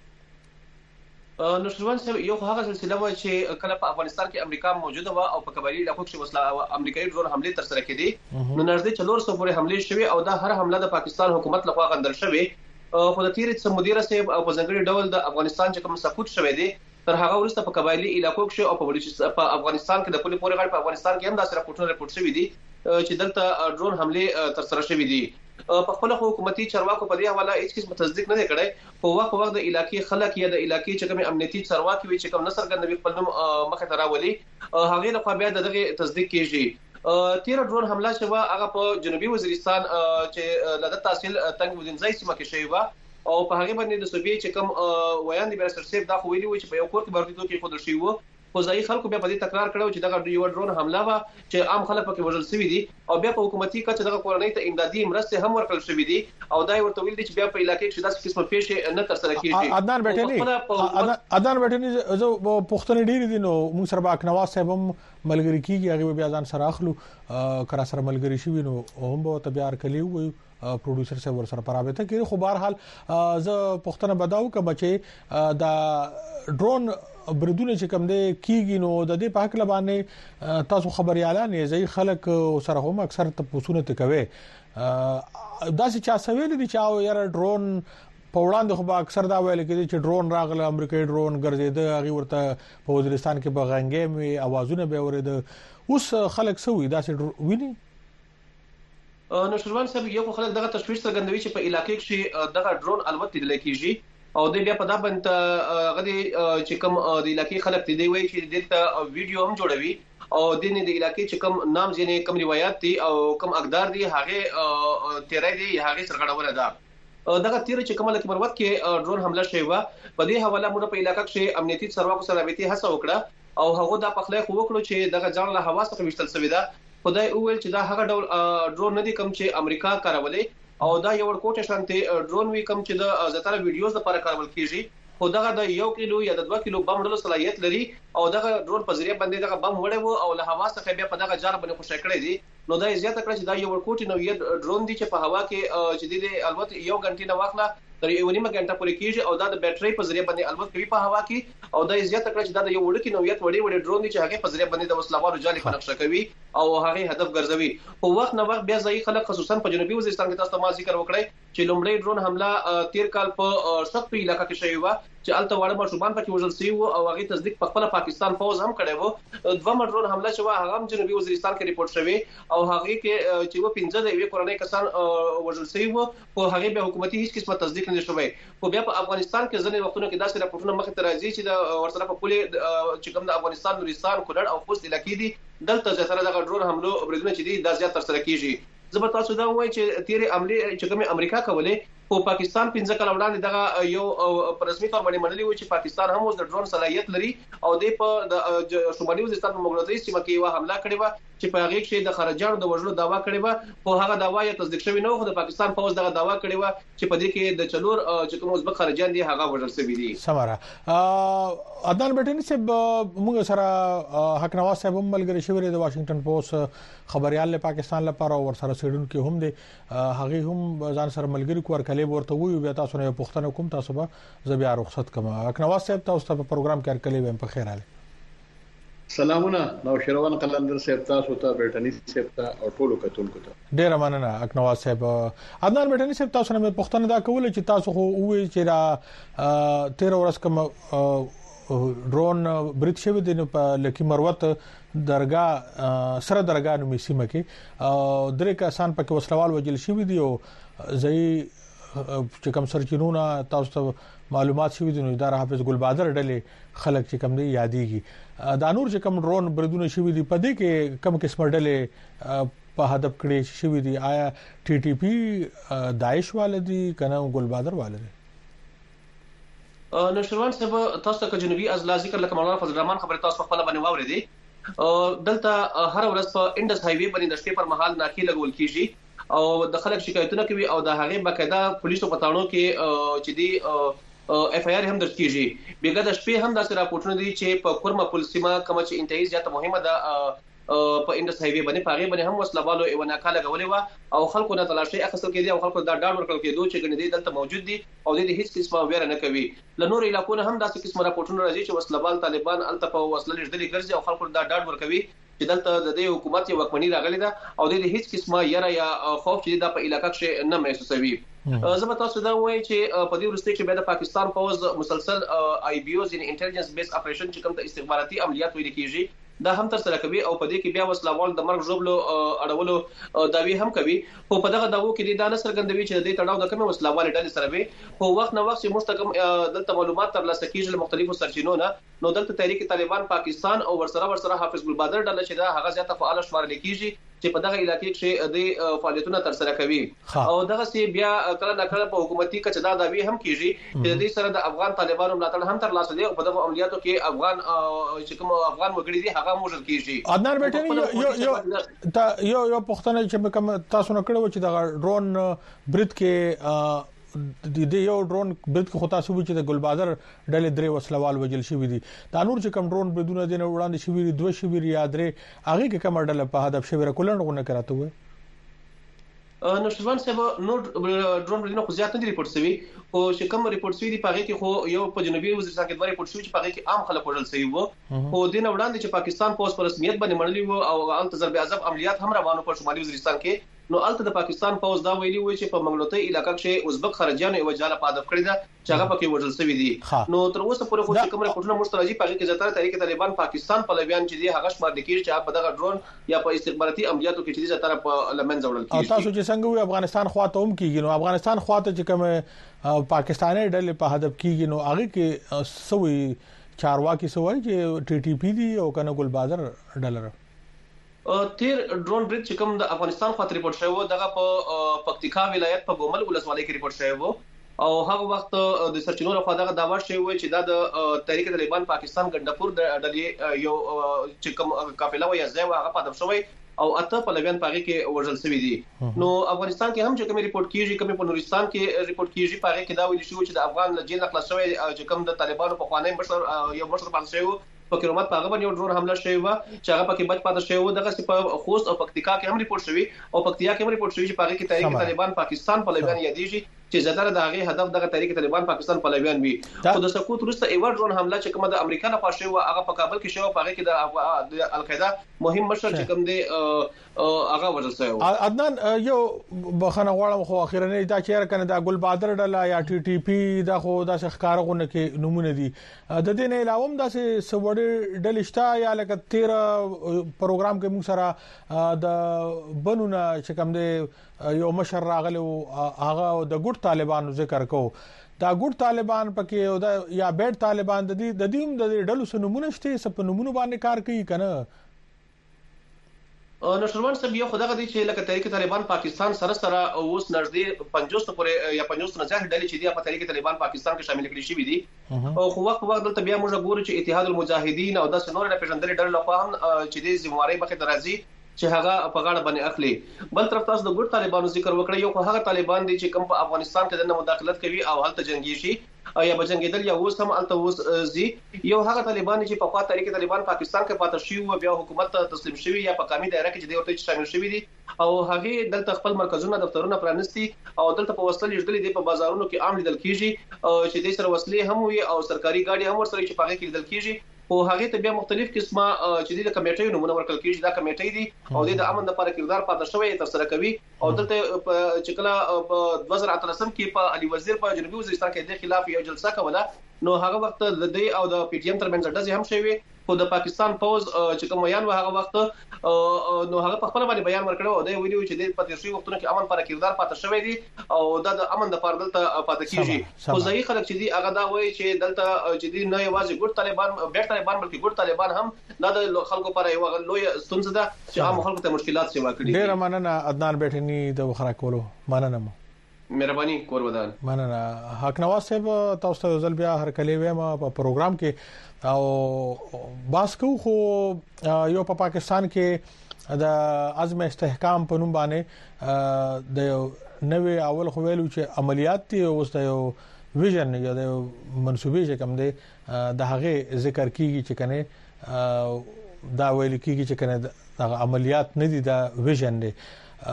نو شروان صاحب یو هغه سلسله و چې کله په افغانستان کې امریکا موجوده و او په قبایلی علاقو کې وسله امریکایي ډرون حمله تر سره کړي نو نږدې څلور سوه پورې حمله شوه او دا هر حمله د پاکستان حکومت لخوا غندل شوه. خو د تیرې څه مدیر صاحب او په ځنګړي ډول د افغانستان چې کوم سقوط شوه دي تر هغه وروسته په قبایلی علاقو کې او په په افغانستان کې د پولی پورې غړ په افغانستان کې هم دا سره راپورټونه راپورټ شوي دي چې دلته ډرون حمله تر سره شوي دي. په خپل حکومتي چارواکو په دې حواله هیڅ قسم تصدیق نه کړي. په وخت وخت د علاقې خلک یا د علاقې چې کوم امنیتي چارواکي وي چې کوم نصر ګندوی خپل نوم مخه تراولي هغه له خوا بیا دغه تصدیق کیږي. تیر ډرون حمله شوه هغه په جنوبي وزیرستان چې لدت تحصیل تنگ ودینځای سیمه کې شوی و او په هغه باندې د صوبې چې کوم ویان دی برسر سیف دا خو ویلي و چې په یو کور کې باندې دوی خود شي وو. خو ځای خلکو بیا په دې تکرار کړو چې دغه یو ډرون حمله و چې عام خلک پکې وژل شوی دي او بیا په حکومتي کچه دغه کورنۍ ته امدادي مرسته هم ورکړل شوې دي او دا ورته ویل دي چې بیا په علاقې کې داسې قسمه پیښه نه تر سره کیږي. عدنان بیٹنی عدنان بیٹنی زه پښتون ډیر دي نو موږ سره باک نواز صاحب هم ملګری کیږي هغه بیا ځان سره اخلو کرا سره ملګری شوی نو هم به تبيار کلی وي پروډوسر سره ور سره پرابطه کوي. خو بهر حال زه پښتنه بداو کوم چې دا ډرون بریدونه چې کوم دي کیږي نو د دې په حق لبانې تاسو خبري اعلان یې ځای خلک سره هم اکثر ته پوسونه ته کوي داسې چا سویل دي چې او یاره ډرون په وړاندې خو اکثر دا ویل کېږي چې ډرون راغله امریکایي ډرون ګرځیده هغه ورته په وزیرستان کې بغانګې می اوازونه به ورېده اوس خلک سوي داسې ویني. نو شروان صاحب یو خلک دغه تشویش څرګندوي چې په علاقې کې دغه ډرون الوت دي لکېږي او د بیا په دا باندې غدي چې کوم د علاقې خلک دي وایي چې دلته ویډیو هم جوړوي او د دې علاقې چې کوم نام ځینې کوم روایت دي او کوم اقدار دي هغه تیرې دي هغه سرګړول ده. دغه تیر چې کومه لکه مروت کې ډرون حمله شوی و په دې حواله موږ په علاقې کې امنیتي چارواکو سره رابطه هڅه وکړه او هغه د پخلې خو وکړو چې دغه ځان له هوا څخه وشتل شوی ده. خدای اوول چې دا هغه ډول ډرون نه دي کوم چې امریکا کارولې او دا یو ورکوټه شانتي ډرون وی کوم چې د زتره ویډیوز لپاره کارول کیږي خو دغه د یو کیلو یا د دوه کیلو بم وړلو صلاحیت لري او دغه ډرون په ذریعہ باندې دغه بم وړي وو او له هوا څخه بیا په دغه جار باندې خوشی کړی دي. نو دا زیاته کړه چې دا یو ورکوټي نو یو ډرون دی چې په هوا کې چې د البته یو غنټه نه واخله تر یو نیمه غنټه پورې کیږي او دا د بیټرۍ په ذریعہ باندې البته کوي په هوا کې او دا زیاته کړه چې دا یو وړکی نوعیت وړي وړي ډرون دی چې هغه په ذریعہ باندې د وسلوالو جالي په نقشه کوي او هغه هدف ګرځوي. په وخت نو وخت بیا ځای خلک خصوصا په جنوبي وزیرستان کې تاسو ما ذکر وکړی چې لومړی ډرون حمله تیر کال په سخت علاقہ کې شوی و چې الته واړه مشروبان پکې وژل شوی او هغه تصدیق په خپل پاکستان فوج هم کړی وو. دوه ډرون حمله شوه هغه هم جنوبي وزیرستان کې ریپورت شوی او هغه کې چې و پنځه د یوې کورنۍ کسان وژل شوی وو او هغه به حکومتي هیڅ قسمه تصدیق نه شوی. خو بیا په افغانستان کې ځینې وختونو کې داسې راپورټونه مخ ته راځي چې د ورسره په پولې چې کوم د افغانستان نورستان کونړ او خوست علاقې دي دلته زیاتره د ډرون حملو بریدونه چې دي دا زیات تر سره کیږي. زه به تاسو دا وایم چې تیرې عملي چې کوم امریکا کولې او پاکستان پنځه کال وړاندې دغه یو په رسمي تور باندې منلي و چې پاکستان هم اوس د ډرون صلاحیت لري او د په د شمالي وزیرستان په مغربي سیمه کې یو حمله کړې و چې په هغه کې د خارجانو د وژلو داوا کړې و خو هغه داوا یې تصدیق شوی نه و. خو د پاکستان فوج دغه داوا کړې و چې په دې کې د چلور چې کوم ازبک خارجان دي هغه وژل شوی دي. سماره عدنان بټنی صاحب موږ سره حق نواز صاحب هم ملګری شوی د واشنگټن پوسټ خبريال له پاکستان لپاره او ورسره سیډون کې هم دي هغه هم ځان سره ملګری کور کله ورته وی بیا تاسو نه پښتنه کوم تاسو به زبیا رخصت کوم. حق نواز صاحب تاسو ته په پروګرام کې کله ویم په خیر اله. سلامونه نو شروان قلندر صاحب تاسو ته برټنی صاحب ته او ټولو کتونکو ته ډیر مننه. حق نواز صاحب عدنان بټنی صاحب تاسو نه پښتنه دا کول چې تاسو خو وی چې را تیر ورځ کوم ډرون برید شوی دی په لکی مروت درگاه سره درگاه نو میسیمه کې درې کسان پکې وسلوال وجل شوی دی او ځای چې کوم سرچینونه تاسو ته معلومات شوی دي نو اداره حافظ ګلبادر ډلې خلک چې کوم دی یادېږي دا نور چې کوم ډرون بریدونه شوی دي په دې کې کوم قسم ډلې په هدف کړي شوی دي آیا ټي ټي پی داعش والدي کنه ګلبادر والدي؟ نو شروان صاحب تاسو ته جنوبي ازلا ذکر لکه مولانا فضل الرحمن خبره تاسو خپل باندې واورېدي دلته هر ورځ په انډس های وی باندې د شپې پر مهال ناکي لګول کیږي او د خلک شکایتونه کوي او د هغه باقاعده پولیسو پټاڼو کې چې دی اف آی آر هم درج کیږي. بیګه د شپې هم د راپورټونه دي چې په کورما پولیس سیمه کوم چې انتهایی زیاته مهمه ده په انډس های وی باندې پاغه باندې هم وسلوالو ایو ناکاله غولې و او خلکو نه تلاشي اخیستل کېدي او خلکو دا ډاډ ورکړل کېدو چې ګنې دي دلته موجود دي او د هیڅ قسمه ویره نه کوي. له نور علاقو نه هم داسې قسم راپورټونه راځي چې وسلوال طالبان الته په وسله لږ ګرځي او خلکو دا ډاډ ورکوي چې دلته د دې حکومت یو وکمنی راغلی ده او د هیڅ قسمه یره یا خوف چې د په علاقې کې نه محسوسوي. زه به تاسو دا وایم چې په دې ورسته کې د پاکستان فوج مسلسل آی بی اوز ان انټيليجنس بیس اپریشن چې کوم د استخباراتي عملیات ویل کیږي دا هم تر سره کوي او په دې کې بیا وسلوال د مرګ ژوبلو اړولو داوی هم کوي. خو په دغه داوو کې د نصر ګندوی چې د تړاو د کوم وسلوال ډلې سره وي په وخت نو وخت چې مستقیم دلته معلومات ترلاسه کیږي له مختلفو سرچینو نه نو دلته تحریک طالبان پاکستان او ورسره ورسره حافظ ګلبادر ډله چې دا هغه زیاته فعال شمارل کیږي چې په دغه علاقې کې د فعالیتونو تر سره کوي او دغه سی بیا کله نه کله په حکومتي کچدا داوی هم کیږي چې د دې سره د افغان طالبانو ملاتړ هم ترلاسه دي او په دغه عملیاتو کې افغان چې کوم افغان وګړي دي هغه موجود کیږي. عدنان بټنی یو یو تا یو یو پښتنه چې کوم تاسو نه کړو چې د ډرون برید کې د دې یو ډرون برید کې خطا شوی چې د ګلبادر ډلې درې وسلوال وجل شوی دي دا نور چې کوم ډرون بریدونه دي وړاندې شوی دي دوه شوی یا درې هغه کې کوم ډله په هدف شوی راکولنډونه کراته وي. نو شوان صاحب نو ډرون بریدونه خو زیات نه ریپورت شوی او چې کوم ریپورت شوی دی پاره کې خو یو په جنوبي وزیرستان کې دوه ریپورت شوی چې پاره کې عام خلک وژل شوی وو خو دین وړاندې چې پاکستان پوس پر رسمیت باندې منلي وو او ان ضرب عذاب عملیات هم روانو په شمالي وزیرستان کې نو الته د پاکستان فوج دا ویلي و چې په منګلوتي علاقې کې ازبک خارجانو یو جاله پادف کړی دا چې هغه پکې وژل شوی دي. نو تر اوسه پورې خو چې کوم راپورټونه مستراجي پاره کې زیاتره تحریک طالبان پاکستان په لویان چې دی هغه شمار لیکي چې په دغه ډرون یا په استخباراتي عملیاتو کې چې زیاتره په لمن ځوړل کیږي. تاسو چې څنګه وي افغانستان خواته هم کیږي نو افغانستان خواته چې کوم پاکستاني ډلې په هدف کیږي نو هغه کې سوي چارواکي سوي چې ټي ټي پی دي او کنه ګلبادر ډلر تیر ډرون برید چې کوم د افغانستان خاطر ریپورت شوی و دغه په پکتیکا ولایت په ګومل ولسوالۍ کې ریپورت شوی و او هغه وخت د سرچینو لخوا دغه داوا شوی و چې دا د تحریک طالبان پاکستان ګندپور د ډلې یو چې کوم قافله و یا ځای و هغه په هدف شوی او اته پلویان پاره کې وژل شوی دي نو افغانستان کې هم چې کوم ریپورت کیږي کوم په نورستان کې ریپورت کیږي پاره کې دا ویل شو چې د افغان جیل خلاص شوی چې کوم د طالبانو په خوانې مشر یو مشر پاتې شوی په کرومات په هغه باندې یو ډرون حمله شوی و چې هغه پکې بچ پاتې شوی و دغه په خوست او پکتیکا کې هم ریپورت شوی او پکتیا کې هم ریپورت شوی چې پاره کې تحریک طالبان پاکستان په لګان یادېږي چې زیاتره د هغه هدف دغه تحریک طالبان پاکستان په لګان وي خو د سقوط وروسته ایو ډرون حمله چې کومه د امریکا نه پښه و هغه په کابل کې شو پاره کې د القاعده مهم مشر چې کوم دی هغه وژل شوی عدنان یو بخنه غواړم خو اخیرنه دا چې کنه دا ګل بادر ډله یا ټي ټي پی دا خو دا ښکارغونه کې نمونه دي د دې نه علاوه دا چې سوړ ډلشتا یا لکه تیرا پروګرام کې موږ سره د بنونه چې کوم دی یو مشر راغلی هغه د ګډ طالبانو ذکر کو دا ګډ طالبان پکې او دا یا بیډ طالبان د دې د دې د ډلو سنمونه شته سپ نمونه باندې کار کوي کنه نو شروان سب یو خدای غدي چې لکه تحریک طالبان پاکستان سره سره اوس نږدې پنځوس پورې یا پنځوس نه ځای ډلې چې دی په تحریک طالبان پاکستان کې شامل کړي شي وي دي او خو وخت وخت دلته بیا موږ ګورو چې اتحاد المجاهدین او د سنور نه پیژندل ډلې لخوا هم چې د ذمہواری مخه درازي چې هغه په غاړه باندې اخلي بل طرف تاسو د ګډ طالبانو ذکر وکړی یو هغه طالبان دي چې کوم په افغانستان کې د مداخلت کوي او هلته جنگي شي یا بجنګیدل یا اوس هم الته اوس زی یو هغه طالبان چې په خوا تحریک طالبان پاکستان کې پاتې شي او بیا حکومت ته تسلیم شوی یا په قومي دایره کې چې دوی شامل شوی دي او هغه دلته خپل مرکزونه دفترونه پرانستي او دلته په وسله لږدلې دي په بازارونو کې عام لیدل کیږي چې د سره وسلې هم وي او سرکاري ګاډي هم ورسره چې پاګه کې لیدل کیږي او هغه ته بیا مختلف قسمه چې د کمیټې نمونه ورکل کیږي دا کمیټې دي او د امن لپاره کردار پاتې شوی تر سره کوي او دلته چې کله په دوه زره اتلسم کې په علي وزیر په جنوبي وزیرستان کې د خلاف یو جلسه کوله نو هغه وخت د دې او د پی ټی ایم ترمنځ ډزې هم شوی خو د پاکستان پوز چې کوم یان هغه وخت نو هغه په خپل باندې بیان ورکړو او د ویډیو چې د پاتې وختونو کې امن لپاره کردار پاتې شوی دي او د امن لپاره دلته پاتې کیږي خو ځای خلک چې دي هغه دا وایي چې دلته چې دي نه یوازې ګډ طالبان بیت طالبان بلکې ګډ طالبان هم د خلکو لپاره یو لوی ستونزه ده چې عام خلکو ته مشکلات سیوا کړي ډیر مننه عدنان بیٹنی د وخرا کولو مننه مهرباني کور ودان مننه حق نواز صاحب تاسو ته ځل بیا هر کلی ویم په پروګرام کې او باسکو خو یو په پاکستان کې د عزم استحکام په نوم باندې د نوې اول خو ویلو چې عملیات دي اوس د یو ویژن یا د منسوبې چې کوم دي د هغه ذکر کیږي چې کنه دا ویل کیږي چې کنه د عملیات نه دي د ویژن دي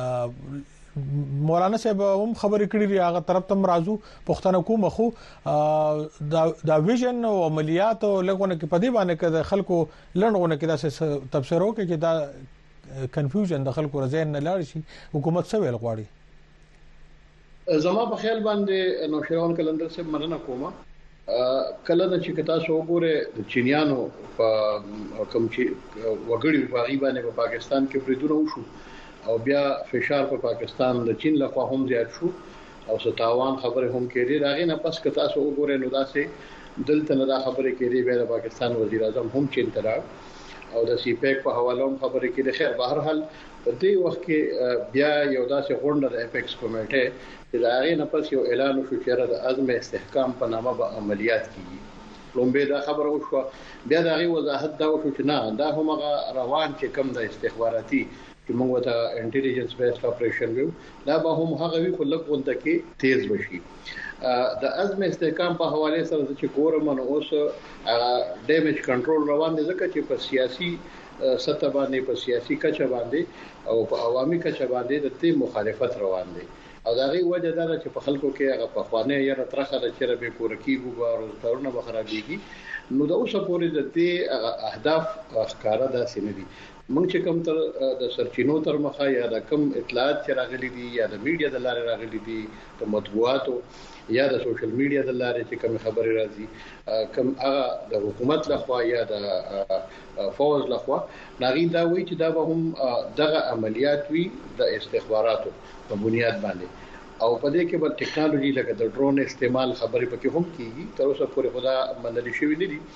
مولانا صاحب هم خبرې کړې دي هغه طرف تم رازو پښتنه کوم خو دا دا ویژن او عملیات او لګونه کې پدی باندې کې خلکو لړونه کې دا تفسیرو کې چې دا کنفیوژن د خلکو رضین نه لاړ شي حکومت څه ویل غواړي زما په خیال باندې نو شروان کلندر صاحب مننه کوم کله چې کتا سو وګوره د چینیانو په کوم چې وګړي په غیبانه په پاکستان کې پریدونه وشو او بیا فشار په پا پاکستان د چین لخوا هم زیات شو او ستاوان خبره هم کېږي راغې نه پس کتا سو وګوره نو داسې دلته نه دا خبره کېږي بیا د پاکستان وزیر اعظم هم چین ته او د سی پیک په حواله هم خبره کېږي خیر بهر حال په دې وخت کې بیا یو داسې غونډه د اپیکس کمیټه چې دا غي نه پس یو اعلان وشو چې د عزم استحکام په نامه به عملیات کیږي لومبه دا خبره وشو بیا دا غي وضاحت دا وشو چې نه دا هم روان چې کم د استخباراتي چې موږ ته انټيليجنس بیسډ اپریشن ویو دا به هم هغه وی په لګونته کې تیز بشي د عزم استحکام په حواله سره چې ګورم نو اوس ډیمیج کنټرول روان دي ځکه چې په سیاسي سطح باندې په سیاسي کچه باندې او په عوامي کچه باندې د دې مخالفت روان دي او دا غي وجه دا چې په خلکو کې هغه په خوانه یا ترخه د چیرې به پوره کیږي او روزګارونه به خرابېږي نو دا اوس پورې د دې اهداف ښکارا ده سيندي موږ چې کوم تر د سرچینو تر مخه یا د کوم اطلاعات چې راغلي دي یا د میډیا د لارې راغلي دي د مطبوعاتو یا د سوشل میډیا د لارې چې کوم خبري راځي کوم هغه د حکومت لخوا یا د فوز لخوا ناغي دا وی چې دا به هم دغه عملیات وی د استخباراتو په بنیاد باندې او په دې کې به ټیکنالوژي لکه د ډرون استعمال خبرې پکې هم کیږي تر اوسه پورې خدا منل شوی نه دي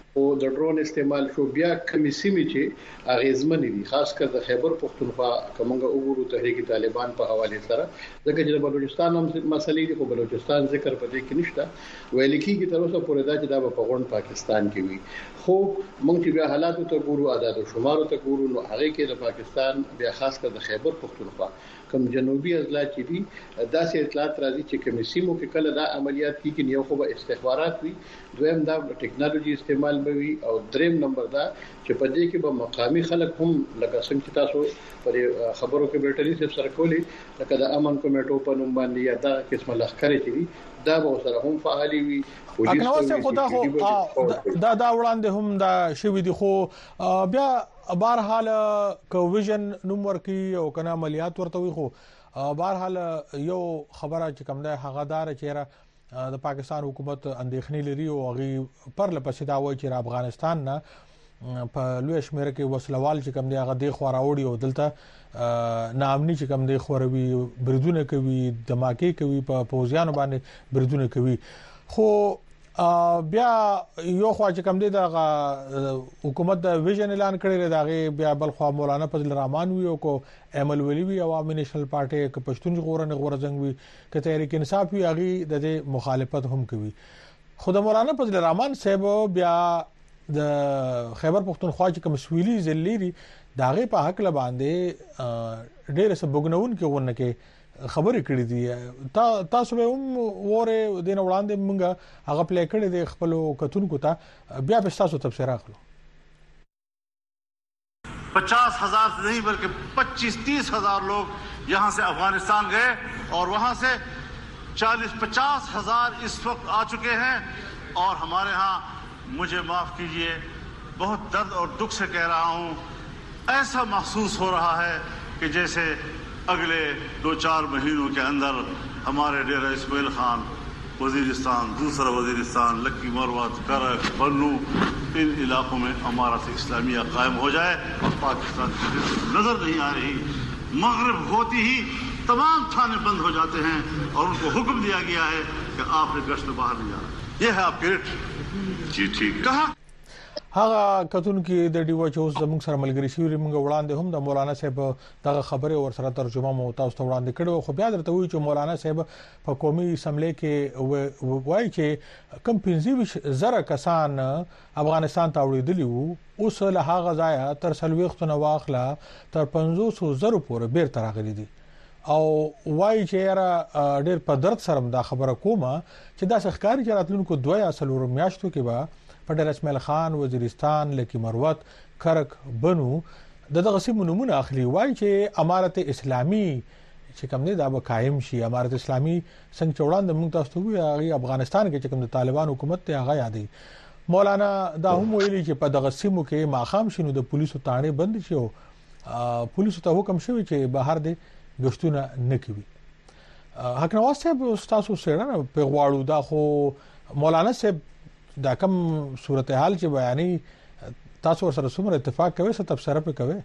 او د ډرون استعمال شو بیا کمی سیمه چې اغیزمن دي خاص کر د خیبر پختونخوا کومه وګورو تحریک طالبان په حواله سره ځکه چې بلوچستان هم مسلې دي خو بلوچستان ذکر پدې کې نشته ویل کېږي تر اوسه پورې دا چې دا په غون پاکستان کې وي خو موږ چې بیا حالات ته ګورو عدد او شمار ته ګورو نو هغه کې د پاکستان بیا خاص کر د خیبر پختونخوا کوم جنوبي اضلاع چې دي داسې اطلاعات راځي چې کوم سیمو کې کله دا عملیات کیږي یو خو به استخبارات وي دویم دا ټیکنالوژي استعمال به وي او دریم نمبر دا چې په دې کې به مقامي خلک هم لکه څنګه چې تاسو پر خبرو کې بیلټري سره کولې لکه د امن کمیټو په نوم باندې یا دا قسمه لخرې چې دا به سره هم فعالي وي اګنوسه خدا خو دا دا وړاندې هم دا شوی دي خو بیا بهرحال کو ویژن نوم ورکی او کنه عملیات ورته وي خو بهرحال یو خبره چې کوم ده هغه دار چې د پاکستان حکومت اندېښنې لري او غي پر لپسې دا وایي چې افغانستان نه په لوی شمیر کې وسلوال چې کوم دی هغه د خو راوړي او دلته نامني چې کوم دی خوروي بردونه کوي دماکي کوي په پوزیانو باندې بردونه کوي خو بیا یو خوا چې کوم دی د حکومت د ویژن اعلان کړی دی بیا بل خوا مولانا فضل الرحمن وی او کو ایمل ولی وی عوامي نېشنل پارټي ک پښتون غورن غورزنګ وی ک تحریک انصاف وی اغي د مخالفت هم کوي خود مولانا فضل الرحمن صاحب بیا د خیبر پختونخوا چې کوم سویلي ضلع لري داغه په حق لباندې ډېر سبګنون کې ونه کې خبرې کړې دي تا تاسو به هم وره دین وړاندې مونږه هغه پلی کړې دي خپل کتونکو ته بیا به تاسو تفسیر اخلو पचास हजार से नहीं बल्कि पच्चीस तीस हजार लोग यहाँ से अफगानिस्तान गए और वहाँ से चालीस पचास हजार इस वक्त आ चुके हैं और हमारे यहाँ मुझे माफ कीजिए बहुत दर्द और दुख से कह रहा हूँ ऐसा महसूस हो रहा है कि जैसे अगले दो चार महीनों के अंदर हमारे डेरा इस्माइल खान वजीरिस्तान दूसरा वजीरिस्तान लक्की मरवत करक बन्नू इन इलाकों में अमारत इस्लामिया कायम हो जाए और पाकिस्तान की नजर नहीं आ रही मगरिब होती ही तमाम थाने बंद हो जाते हैं और उनको हुक्म दिया गया है कि आपने गश्त बाहर नहीं जाना ये है आपकी रिट जी ठीक कहा هغه کتون کې د ډیو چوز زموږ سره ملګری شي موږ وړاندې هم د مولانا صاحب دغه خبره ور سره ترجمه مو تاسو ته وړاندې کړو خو بیا درته وایي چې مولانا صاحب په قومي اسمبلی کې وایي چې کم پنځه زره کسان افغانستان ته وړاندې وو اوس له هغه ځای تر سلويختونه واخلا تر پنځوس زره پورې بیر ترغلي دي او وایي چې را ډېر په درد سره دا خبره کومه چې دا ښکاری چې راتلونکو دوه یا سلور میاشتو کې به پډر اسماعیل خان وزیرستان لکی مروت کرک بنو دغه سیمو نمونه اخلي وایي چې امارت اسلامي چې کوم نه دا به قائم شي امارت اسلامي څنګه چوڑان د موږ تاسو وی افغانستان کې چې کوم د طالبان حکومت ته هغه یادې مولانا دا هم ویلي چې په دغه سیمو کې ماخام شینو د پولیسو تانه بند شي او پولیسو ته حکم شوی چې بهر دې غشتونه نه کوي حق نواز صاحب تاسو سره په غواړو دا خو مولانا صاحب دا کوم صورتحال چې بیانې تاسو سره څومره اتفاق کوي څه تفسیر په کوي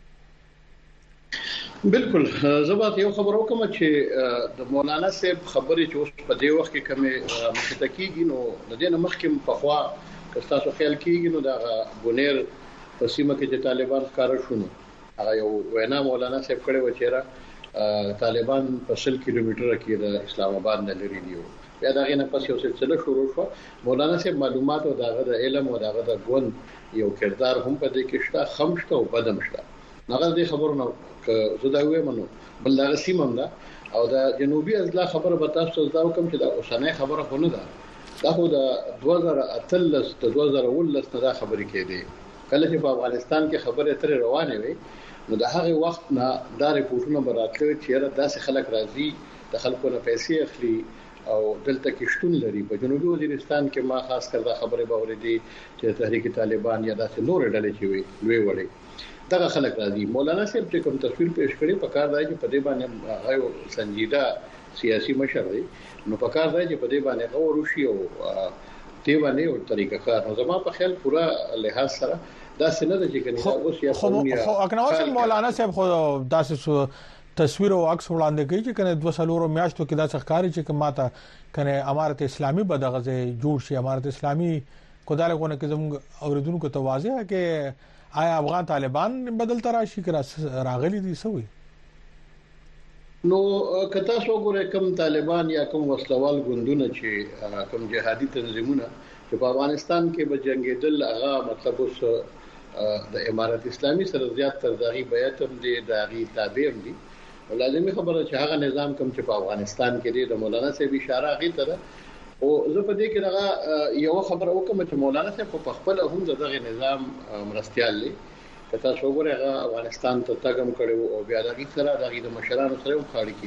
بالکل زبات یو خبرو کوم چې د مولانا صاحب خبرې چې اوس په دې وخت کې کومه مخکېږي نو د دې نه مخکې په خوا که تاسو خیال کیږي نو دا بونیر په سیمه کې چې طالبان کار شونه هغه یو وینا مولانا صاحب کړي و چې طالبان په سل کیلومتره کې د اسلام آباد نه لري دی بیا دا غینه پس یو سلسله شروع شو مولانا صاحب معلومات او داغه د علم او داغه د ګون یو کردار هم په دې کې شته خمشته او بدم شته هغه دې خبرونه زه دا وایم نو بل دا سیمم دا او دا جنوبي اضلاع خبره به تاسو دا کوم چې دا اوسنۍ خبره خو نه ده دا خو د دوه زره اتلس ته دوه زره ولس ته دا خبرې کېدې کله چې په افغانستان کې خبره تر روانه وي نو د هغه وخت نه دا ریپورتونه براتله چې را داسې خلک راځي د خلکو نه پیسې اخلي او دلته کې شتون لري په جنوبي وزیرستان کې ما خاص کر دا خبره باورې دي چې تحریک طالبان یا داسې نور ډلې چې وي لوی وړي دغه خلک راځي مولانا صاحب چې کوم تصویر پېښ کړي په کار دی چې په دې باندې هغه سنجیده سیاسي مشر دی نو په کار دی چې په دې باندې غوړ وشي او دې باندې او طریقه کار نو زما په خیال پورا لحاظ سره دا څنګه د چې کني اوس یا خو اکناوس مولانا صاحب خو داسې تصویر او عکس وړاندې کوي چې کنه دوه سلورو میاشتو کې دا ښکاری چې کماته کنه امارت اسلامي بدغه جوړ شي امارت اسلامي کوداله کو نه کې زموږ اوریدونکو ته واضح کې آیا افغان طالبان بدل تراشي کرا راغلي دي سوي نو کتا سو ګره کم طالبان یا کم وسلوال ګوندونه چې کم جهادي تنظیمونه چې په افغانستان کې به جنگیدل هغه مطلب اوس د امارات اسلامي سره زیات تر دغه بیعت هم دي دغه تابع هم دي لازمي خبره چې هغه نظام کوم چې په افغانستان کې دی د مولانا صاحب اشاره غي ته او زه په دې کې دغه یو خبره وکم چې مولانا صاحب په خپل هم دغه نظام مرستيال لري کته شو ګره افغانستان ته تاګم کړو او بیا دغه سره دغه د مشرانو سره هم خاړي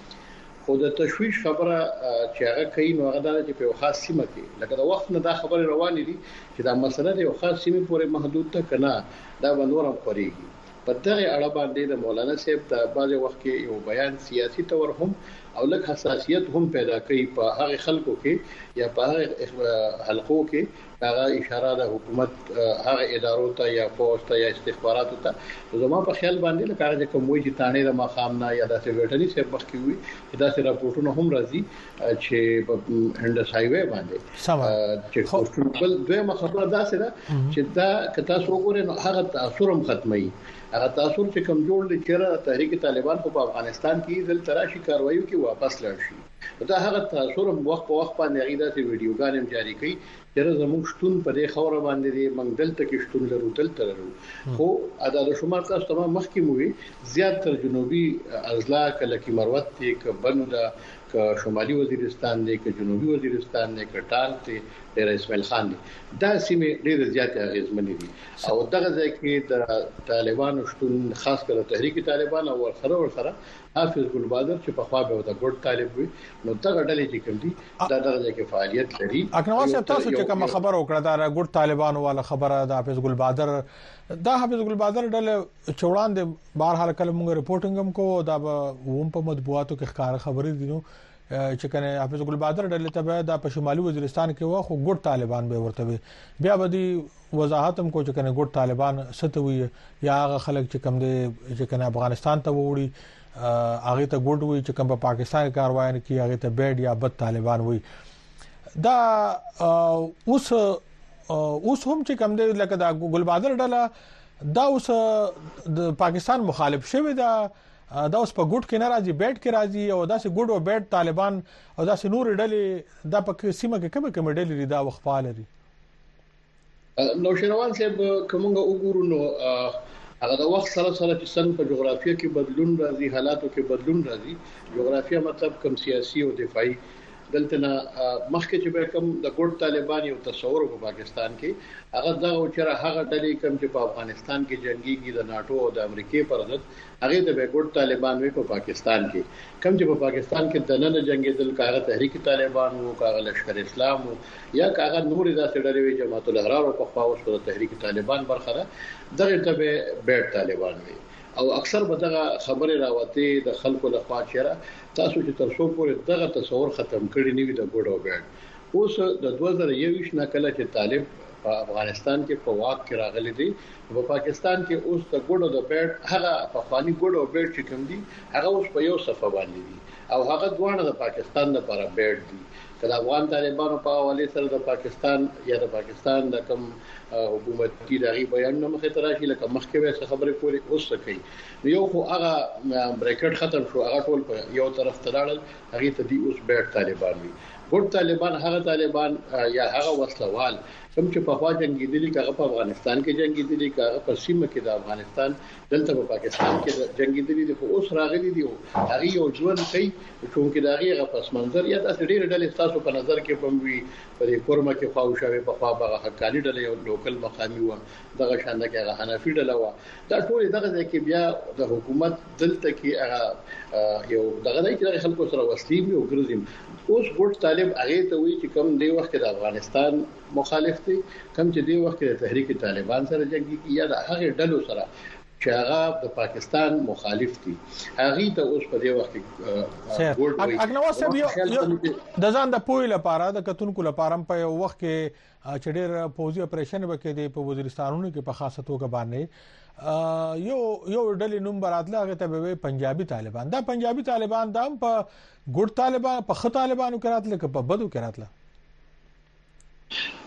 کړي خو د تشويش خبره چې هغه کوي نو هغه د په خاص سیمه کې لکه د وخت نه دا خبره روانه دي چې دا مسله د خاص سیمه پورې محدود ته کنه دا بنورم خوريږي په دغه اړه باندې د مولانا صاحب د بعض وخت کې یو بیان سیاسي تور هم او لکه حساسیت هم پیدا کوي په هغه خلکو کې یا په هغه حلقو کې هغه اشاره د حکومت هغه ادارو ته یا فوج ته یا استخباراتو ته زما په خیال باندې لکه هغه کوم وی چې تانه د مخام نه یا د سیوټنی صاحب مخ کې وي دا سره راپورټونه هم راځي چې په هندس هایوي باندې چې کوټل دوه مخابره دا سره چې دا کتا سوګورې نو هغه تاثیر هم ختمي هغه تاثیر چې کم جوړ دي چې تحریک طالبان په افغانستان کې دل تراشي کاروایو کې واپس لاړ شي دا هغه تاثیر وخت په وخت باندې غیدا سي ویډیوګان هم جاری کړي چې زموږ شتون په دې خوره باندې دی موږ دلته کې شتون لرو دلته لرو خو ادا د شمال تاسو تمام مخکې موي زیات تر جنوبي اضلاع کله کې مروت ته ک بنو دا ک شمالي وزیرستان دی ک جنوبي وزیرستان دی ک ټال ته ډیر اسماعیل خان دی دا سیمه ډیر زیات غزمنې دي او دغه ځای کې د طالبانو شتون خاص کر تحریک طالبان او سره ور سره حافظ ګلبادر چې په خوا به د ګډ طالب وي نو دغه ډلې چې کوم دي دا دغه ځای کې فعالیت لري اکنوا صاحب تاسو چې کوم خبر وکړه دا ګډ طالبانو والا خبره د حافظ ګلبادر دا حافظ ګلبادر ډلې چوڑان دي بهر حال کله موږ ریپورتینګ هم کو دا هم په مطبوعاتو کې ښکار خبرې دي نو چې کنه حافظ ګلبادر ډلې ته دا په شمالي وزیرستان کې و خو ګډ طالبان به ورته بیا بدی وضاحت هم کو چې کنه ګډ طالبان ستوي یا هغه خلک چې کم دي چې کنه افغانستان ته وړي هغه ته ګډ وي چې کوم په پاکستان کاروان کې هغه ته بیډ یا بد طالبان وي دا اوس اوس هم چې کوم دی لکه دا ګلبادر ډله دا اوس د پاکستان مخالف شوی دا دا اوس په ګډ کې ناراضي بیډ کې راځي او دا سه ګډ او بیډ طالبان او دا سه نور ډلې دا په سیمه کې کومه کومه ډلې دا وخفال لري نو شروان صاحب کومه وګورو نو هغه د وخت سره سره چې څنګه په جغرافیه کې بدلون راځي حالاتو کې بدلون راځي جغرافیه مطلب کوم سیاسي او دفاعي دلته نه مخکې چې به کوم د ګډ طالبان یو تصور په پاکستان کې هغه دا او چې هغه ډلې کوم چې په افغانستان کې جنگيږي د ناتو او د امریکای پر ضد هغه د ګډ طالبان وي په پاکستان کې کوم چې په پاکستان کې د نن جنگیدل کاغه تحریک طالبان او کاغه لشکر اسلام یا کاغه نور داسې ډلې وي جماعت الاحرار او په خواوش د تحریک طالبان برخره دغه ته به بیٹ طالبان وي او اکثر به دغه خبره راوته د خلکو د خوا چیرې تاسو چې تر څو پورې دغه تصور ختم کړی نیوي د ګډ او بیډ اوس د دوه زره یویشت نه کله چې طالب په افغانستان کې په واک کې راغلي دي په پاکستان کې اوس د ګډ او د بیډ هغه په خواني ګډ او بیډ چې کوم دي هغه اوس په یو صفه باندې دي او هغه دوه د پاکستان لپاره بیډ دي کله افغان طالبانو په حواله سره د پاکستان یا د پاکستان د کوم حکومتي دغه بیان نه مخه تراشي لکه مخکې به خبرې کولی اوس کوي یو خو هغه بریکټ ختم شو هغه ټول په یو طرف تلاړل هغه ته دی اوس بیٹ طالبان وي ګډ طالبان هغه طالبان یا هغه وسلوال کوم چې په خوا جنگیدلي کاغه په افغانستان کې جنگیدلي کاغه په سیمه کې د افغانستان دلته په پاکستان کې جنگیدلي دي خو اوس راغلي دي هغه یو ژوند کوي چې دغه پس منظر یا د ډېر ډلې تاسو په نظر کې پموي په دې کورمه کې خواوشاوي په خوا بغه حقاني ډلې یو لوکل مقامي و دغه شان دغه حنفي ډله و دا ټول دغه ځکه بیا د حکومت دلته کې هغه یو دغه د خلکو سره وسلیم او ګرځیم اوس ګډ طالب هغه ته وی چې کوم دی وخت د افغانستان مخالف دي کوم چې دی وخت د تحریک طالبان سره جنگي یا د هغه ډلو سره چې هغه د پاکستان مخالف دي هغه ته اوس په دې وخت کې اګنو سب د ځان د پوی لپاره د کتونکو لپاره په یو وخت کې چې ډېر پوزي اپریشن وکړي د په وزیرستانونو کې په خاصه توګه باندې یو یو ډلې نوم براتله هغه ته به پنجابي طالبان دا پنجابي طالبان د په ګډ طالبان په خ طالبانو کراتله کې په بدو کراتله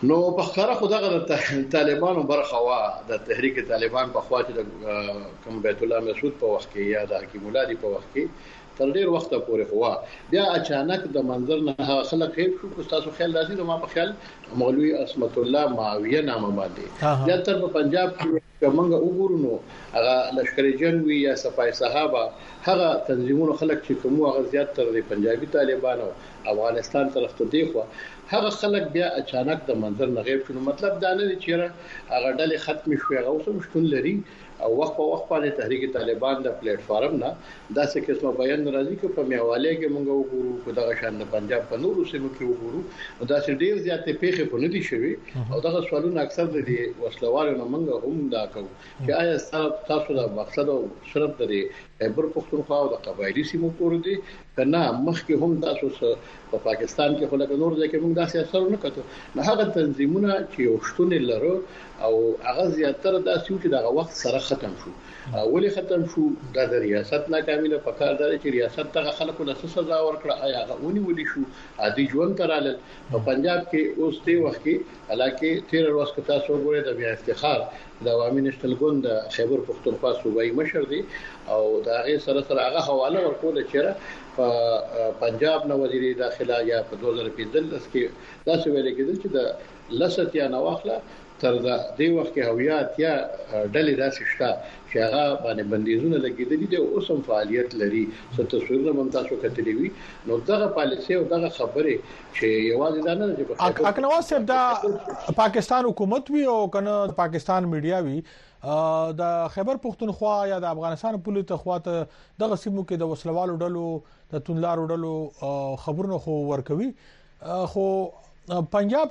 نو په خره خدغه د طالبانو برخه وا د تحریک طالبان په خوا چې د کوم بیت الله مسعود په وخت کې یا د حکیم الله دی په وخت کې تر ډیر وخت پورې هوا بیا اچانک د منظر نه خلک هیڅ شو کو تاسو خیال راځي نو ما په خیال مولوی عصمت الله معاویه نامه باندې یا تر په پنجاب کې کومه وګورو نو هغه لشکري جنوي یا صفای صحابه هغه تنظیمونو خلک چې کوم هغه زیات تر د پنجابي طالبانو افغانستان طرف ته دی خو هغه خلک بیا اچانک د منظر نه غیب شنو مطلب دا نه چې هغه ډلې ختم شوي هغه اوس مشتون لري او وخت په وخت باندې تحریک طالبان د پلیټ فارم نه داسې قسمه بیان راځي چې په میواله کې موږ وګورو په دغه شان د پنجاب په نورو سیمو کې وګورو نو داسې ډیر زیاتې پیښې په ندي شوي او دغه سوالونه اکثر د وسلوالو نه موږ هم دا کوو چې آیا تاسو د مقصد او شرط لري خیبر پختونخوا او د قبایلی سیمو پورې دي کنه مخکې هم تاسو په پاکستان کې خلک نور ځکه موږ داسې اثر نه کړو نو هغه تنظیمونه چې وشتون لرو او هغه زیاتره داسې چې دغه وخت سره ختم شو ولې ختم شو د ریاست ناکامله پکار دی چې ریاست ته خلکو له سزا ورکړه آیا هغه ونی ولې شو عادي ژوند ترالل په پنجاب کې اوس ته وخت کې حالکه تیر ورځ کې تاسو وګورئ د بیا افتخار د عوامي نشټل ګوند خیبر پختونخوا صوبایي مشر دی او دا غي سره سره هغه حواله ورکول چې په پنجاب نو وزیر داخله یا په دوه هزار پنځلس کې دا څه ویل کېدل چې د لست یا نواخله تر دا دی وخت کې هویت یا ډلې داسې شته چې هغه باندې بندیزونه لګیدلي دي او اوس هم فعالیت لري څه تصویرونه هم تاسو کتلې وي نو دغه پالیسي او دغه خبره چې یوازې دا نه چې اکنواز صاحب دا پاکستان حکومت وی او کنه پاکستان میډیا وی د خیبر پختونخوا یا د افغانستان پولیس ته خواته دغه سیمو کې د وسلوالو ډلو د تونلارو ډلو خبرونه خو ورکوي خو پنجاب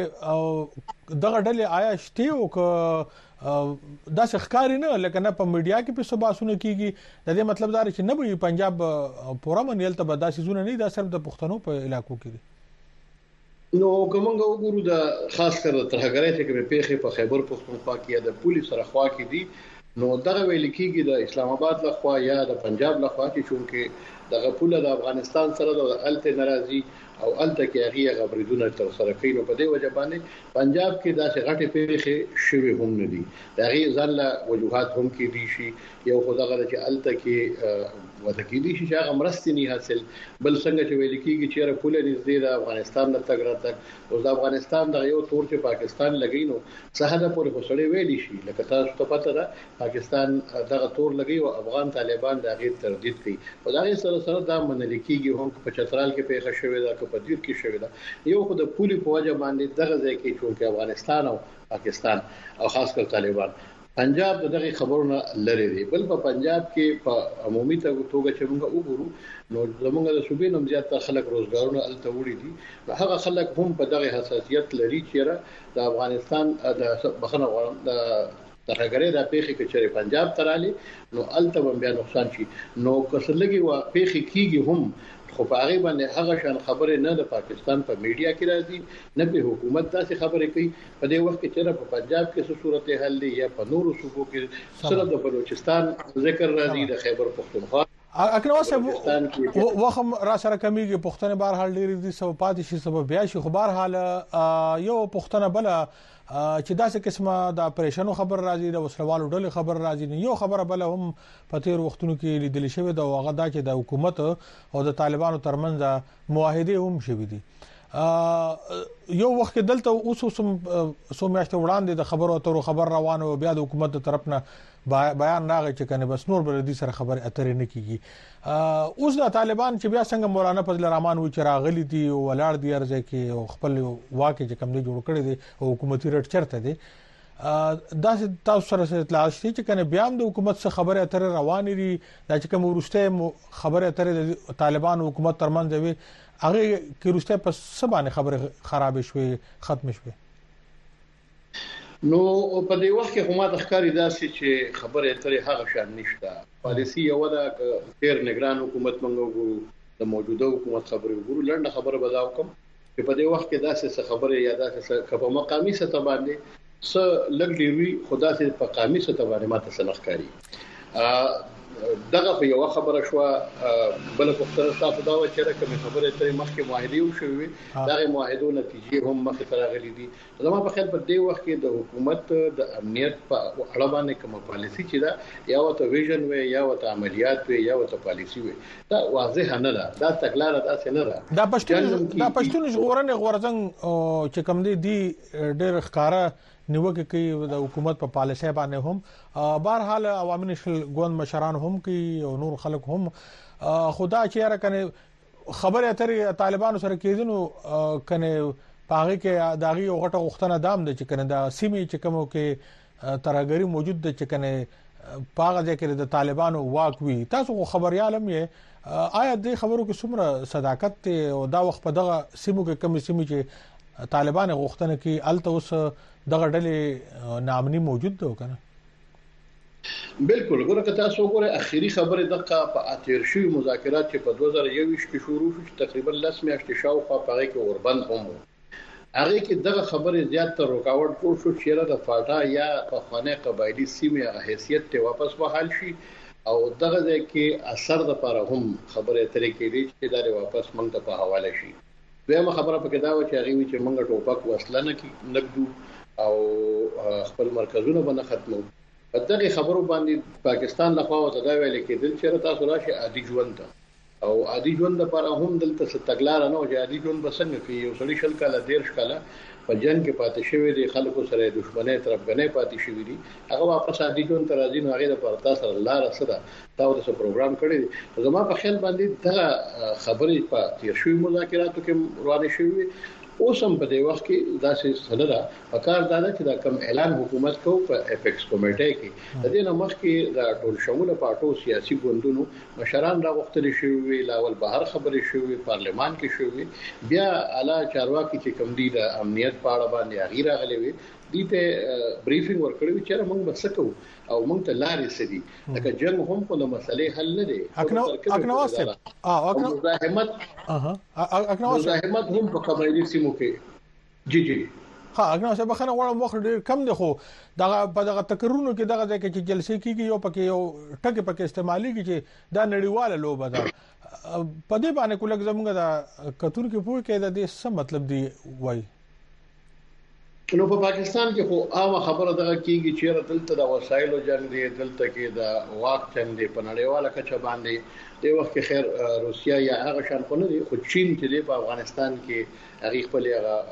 کې دغه ډلې آیا شته او ک دا ښکاری نه لکه نه په میډیا کې په سباسونه کیږي د دې مطلب دا چې نه وي پنجاب پورا منیل ته بداسي زونه نه دا صرف د پښتنو په علاقو کې دي نو کومنګ وګورو د خاص کر ترهګرۍ چې په پیښه په خیبر پختونخوا کې د پولیس سره خوا کې دي نو دغه ویل کېږي د اسلام آباد لخوا یا د پنجاب لخوا چې چونکه دغه پوله د افغانستان سره د الته ناراضي او الته کې هغه غبرګون تر سره کوي نو په دې وجه باندې پنجاب کې داسې غټه پیښه شوي هم نه دي دا غي ځل وجوهات هم کې دي شي یو خدای چې الته کې وته کې دي چې هغه مرستې نه حاصل بل څنګه چې ویل کېږي چې را پوله نږدې د افغانستان د تګ راتګ او د افغانستان د یو تور چې پاکستان لګی نو سهاده پورې وسړې ویلي شي لکه تاسو ته پته ده پاکستان دغه تور لګي او افغان طالبان د غیر تردید کوي او دا سره سره دا منل کېږي هم په چترال کې پیښه شوې ده په دیر کې شوې ده یو خو د پولی په وجه باندې دغه ځای کې چې افغانستان او پاکستان او خاص کر طالبان پنجاب دغه خبرونه لري دي بل په پنجاب کې په عمومي توګه چې موږ وګورو نو زموږ د صوبې نوم زیات خلک روزګارونه الته وړي دي هغه خلک هم په دغه حساسیت لري چې د افغانستان د بخنه د ترهګرۍ د پیښې کې چې پنجاب ترالي نو الته بیا نقصان شي نو کسلګي وا پیښې کیږي هم خو په هغه باندې هغه شان خبره نه د پاکستان په میډیا کې راځي نه په حکومت داسې خبره کوي په دې وخت کې چې په پنجاب کې څه صورت حل دی یا په نورو صوبو کې سره د بلوچستان ذکر راځي د خیبر پختونخوا اکنه واسه وخم را سره کمیږي پښتنه بهر حال ډیر دي سبب پاتې شي سبب بیا شي خو بهر حال یو پښتنه بل چې داسې قسمه د اپریشنو خبر راځي د وسلوالو ډلې خبر راځي یو خبره بل هم په تیر وختونو کې لیدل شوی د هغه دا چې د حکومت او د طالبانو ترمنځ معاهده هم شوې دي یو وخت دلته اوس سم سو میاشته وړاندې د خبرو اترو خبر روانو بیا د حکومت طرفنه بیان راغی چې کنه بس نور بل دي سره خبر اترې نه کیږي اوس د طالبان چې بیا څنګه مولانا فضل الرحمن و چې راغلي دي او ولاړ دي ارزه کې او خپل واقع چې کم دي جوړ کړی دي او حکومتي رټ چرته دي دا تاسو سره اطلاع شته چې کنه بیا د حکومت څخه خبره اترې روانې دي دا چې کوم ورسته خبره اترې د طالبان حکومت ترمنځ وي هغه کې ورسته په سبانه خبره خراب شوي ختم شوي نو په دې وخت کې حکومت ښکاری داسې چې خبره اترې هغه شان نشته پالیسی یو دا تیر نگران حکومت منغو د موجوده حکومت خبره وګورو لړنه خبره بداو کوم چې په دې وخت کې داسې خبره یا داسې په مقامي سطح باندې څه لګ ډیروي خدا سي په مقامي سطح باندې ماته سنخکاری دغه یو خبره شو بل پختره تاسو دا و چې کوم خبره ترې مخکې معاهده وشوي دغه معاهده نتیجې هم مخ ته راغلي دي زما په خیال په دې وخت کې د حکومت د امنیت په اړه باندې کومه پالیسی چې دا یا وته ویژن وي یا وته عملیات وي یا وته پالیسی وي دا واضح نه ده دا تکلار ده څه نه ده دا پښتون دا پښتون ژغورنې غورځنګ چې کوم دي دی ډېر ښکارا نیوکه کوي د حکومت په پالیسي باندې هم بهرحال عوامي نشل ګوند مشران هم کوي او نور خلک هم خدا چې را کنه خبره اترې طالبانو سره کېدنو کنه پاغه کې داغي او غټه غختنه دام د چې کنه د سیمې چې کومو کې ترګری موجود د چې کنه پاغه ځکه د طالبانو واک وی تاسو خبريالم یې آیا د خبرو کې څومره صداقت او دا وخت په دغه سیمو کې کم سیمې چې طالبان غختنه کې الته اوس دغه ډلې نامني موجود ده کنه بالکل ګوره که تاسو ګوره اخیری خبره دغه په اتیر شوی مذاکرات چې په دوه زره یو کې شروع شو چې تقریبا لس میاشتې شاوخوا پاره کې اوربند هم هغه کې دغه خبره زیات تر رکاوټ جوړ شو چې د فاټا یا په خانه قبایلی سیمه حیثیت ته واپس بحال شي او دغه کې اثر د لپاره هم خبره ترې کېږي چې دا واپس موږ ته په حواله شي دغه خبره پکې دا و چې هغه چې موږ ټوپک وسله نه کې نګدو او خپل مرکزونه باندې ختمو په دغه خبرو باندې پاکستان لخوا وتدا ویل کېدل چې تاسو راشي عادي ژوند او عادي ژوند لپاره هم دلته ستګلار نه او عادي ژوند بسنګ کوي یو سړی شل کاله دیر شکاله په جنگ کې پاتې شوی دی خلکو سره دښمنۍ طرفګنې پاتې شوی دي هغه واپس عادي ژوند ته راځي نو هغه د پرتا سره لار سره تاسو د پروګرام کړی زما په خیال باندې دا خبرې په تیر شوی مذاکراتو کې روانه شوی اوس هم په دې وخت کې داسې سره پکار دا چې دا کوم اعلان حکومت کو په اپیکس کمیټه کې د دې نمخ کې دا ټول شموله پارټو سیاسي ګوندونو مشران راغختل شوی لاول بهر خبرې شوی پارلمان کې شوی بیا اعلی چارواکي چې کوم دي د امنیت په اړه باندې غیر غلې وي دې ته بریفینګ ورکړی چې موږ بسکو او موږ ته لارې سدي لکه جنگ هم په مسلې حل نه دي اکنو اکنو واسه اه اکنو مزاحمت اها اکنو واسه مزاحمت هم په قبایلی سیمو کې جی جی ها اکنو واسه بخنه وړم وخت ډیر کم دی خو دغه په دغه تقریرونو کې دغه ځکه چې جلسې کیږي یو پکې یو ټکي پکې استعمالي کې چې دا نړیواله لوبه ده په دې باندې کولک زموږ د کتور کې پوه کې د دې څه مطلب دی وای نو په پاکستان کې خو عام خبره دغه کیږي چې دلته د وسایلو جنگ دی دلته کې د واک جنگ دی په نړیواله کچه باندې د وخت کې خیر روسیا یا هغه شان خو نه دی خو چین چې دی په افغانستان کې هغه خپل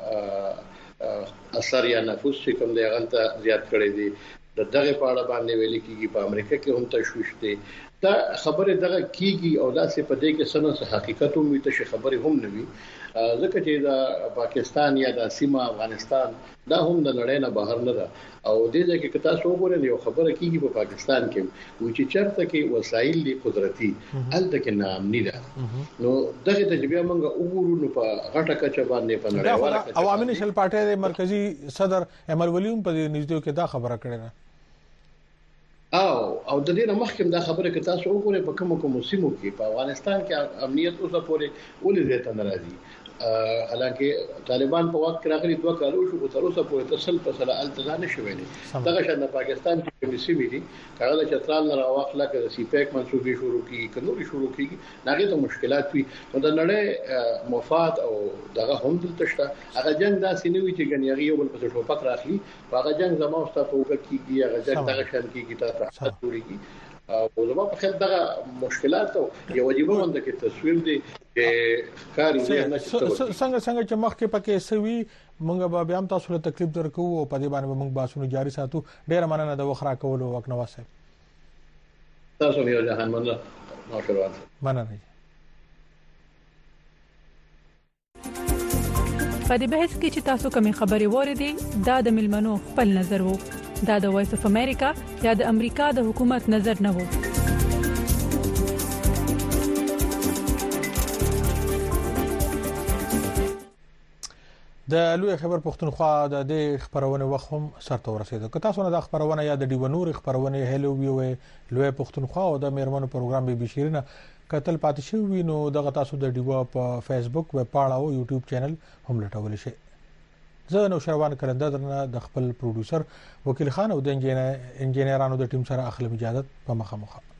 هغه اثر یا نفوذ چې کوم دی هغه زیات کړی دی د دغه په اړه باندې ویل کیږي په امریکا کې هم تشویش دی دا خبره دغه کیږي او دا څه په دې کې سنن حقیقت هم وي ته خبره هم نه وي ځکه چې دا پاکستان یا د سیمه افغانستان دا هم د لړۍ نه بهر نه ده او دې ځکه چې تاسو وګورئ یو خبره کیږي په پاکستان کې و چې چرته کې وسایل دي قدرتي الته کې نامني ده نو دغه تجربه موږ وګورو نو په غټه کچه باندې په نړیواله عوامي نشل پارټي د مرکزی صدر امل ولیم په نږدې کې دا خبره کړې ده او او د دې مخکې دا خبره کې تاسو وګورئ په کوم کوم سیمو کې په افغانستان کې امنیت اوسه پورې ولې زیات نه راځي حالانکه طالبان په وخت کې راغلي دوه کالو شو او تر اوسه پورې تسل په سره التزام نشوي دي دغه شان پاکستان کې کوم سیمې دي هغه چې ترال نه راوخله کې سی پیک منسوبې شروع کیږي کنوري شروع کیږي هغه ته مشکلات وي نو د نړۍ مفاد او دغه هم دلته شته هغه جنگ داسې نه وي چې ګنې یو بل په ټوپک راخلي هغه جنگ زموږ ستاسو په وګ کېږي هغه جنگ دغه شان کېږي تاسو جوړيږي او زما په خیال دغه مشکلات او یو واجبه وند کې تصویر دی چې کاری نه څنګه څنګه چې مخ کې پکې سوي مونږ به بیا هم تاسو له تکلیف درکو او په دې باندې مونږ باسونو جاری ساتو ډیر مننه د وخرا کولو وکړو واسه تاسو یو ځان مننه نوشروان مننه په دې بحث کې چې تاسو کومې خبرې وریدي دا د ملمنو خپل نظر وو دا د وایس اف امریکا یا د امریکا د حکومت نظر نه وو د لوی خبر پښتونخوا د دې خبرونه وخت هم سرته ورسېده که تاسو نه د خبرونه یا د ډیونور خبرونه هلو ویو لوی پښتونخوا او د میرمنو پروګرام به بشیرینه کتل پاتې شوی نو دغه تاسو د ډیوا په فیسبوک ویب پاڼه او یوټیوب چینل هم لټول شي زه نو شروان کلندر نه د خپل پروډوسر وکیل خان او د انجینرانو د ټیم سره اخلم اجازه په مخه مخه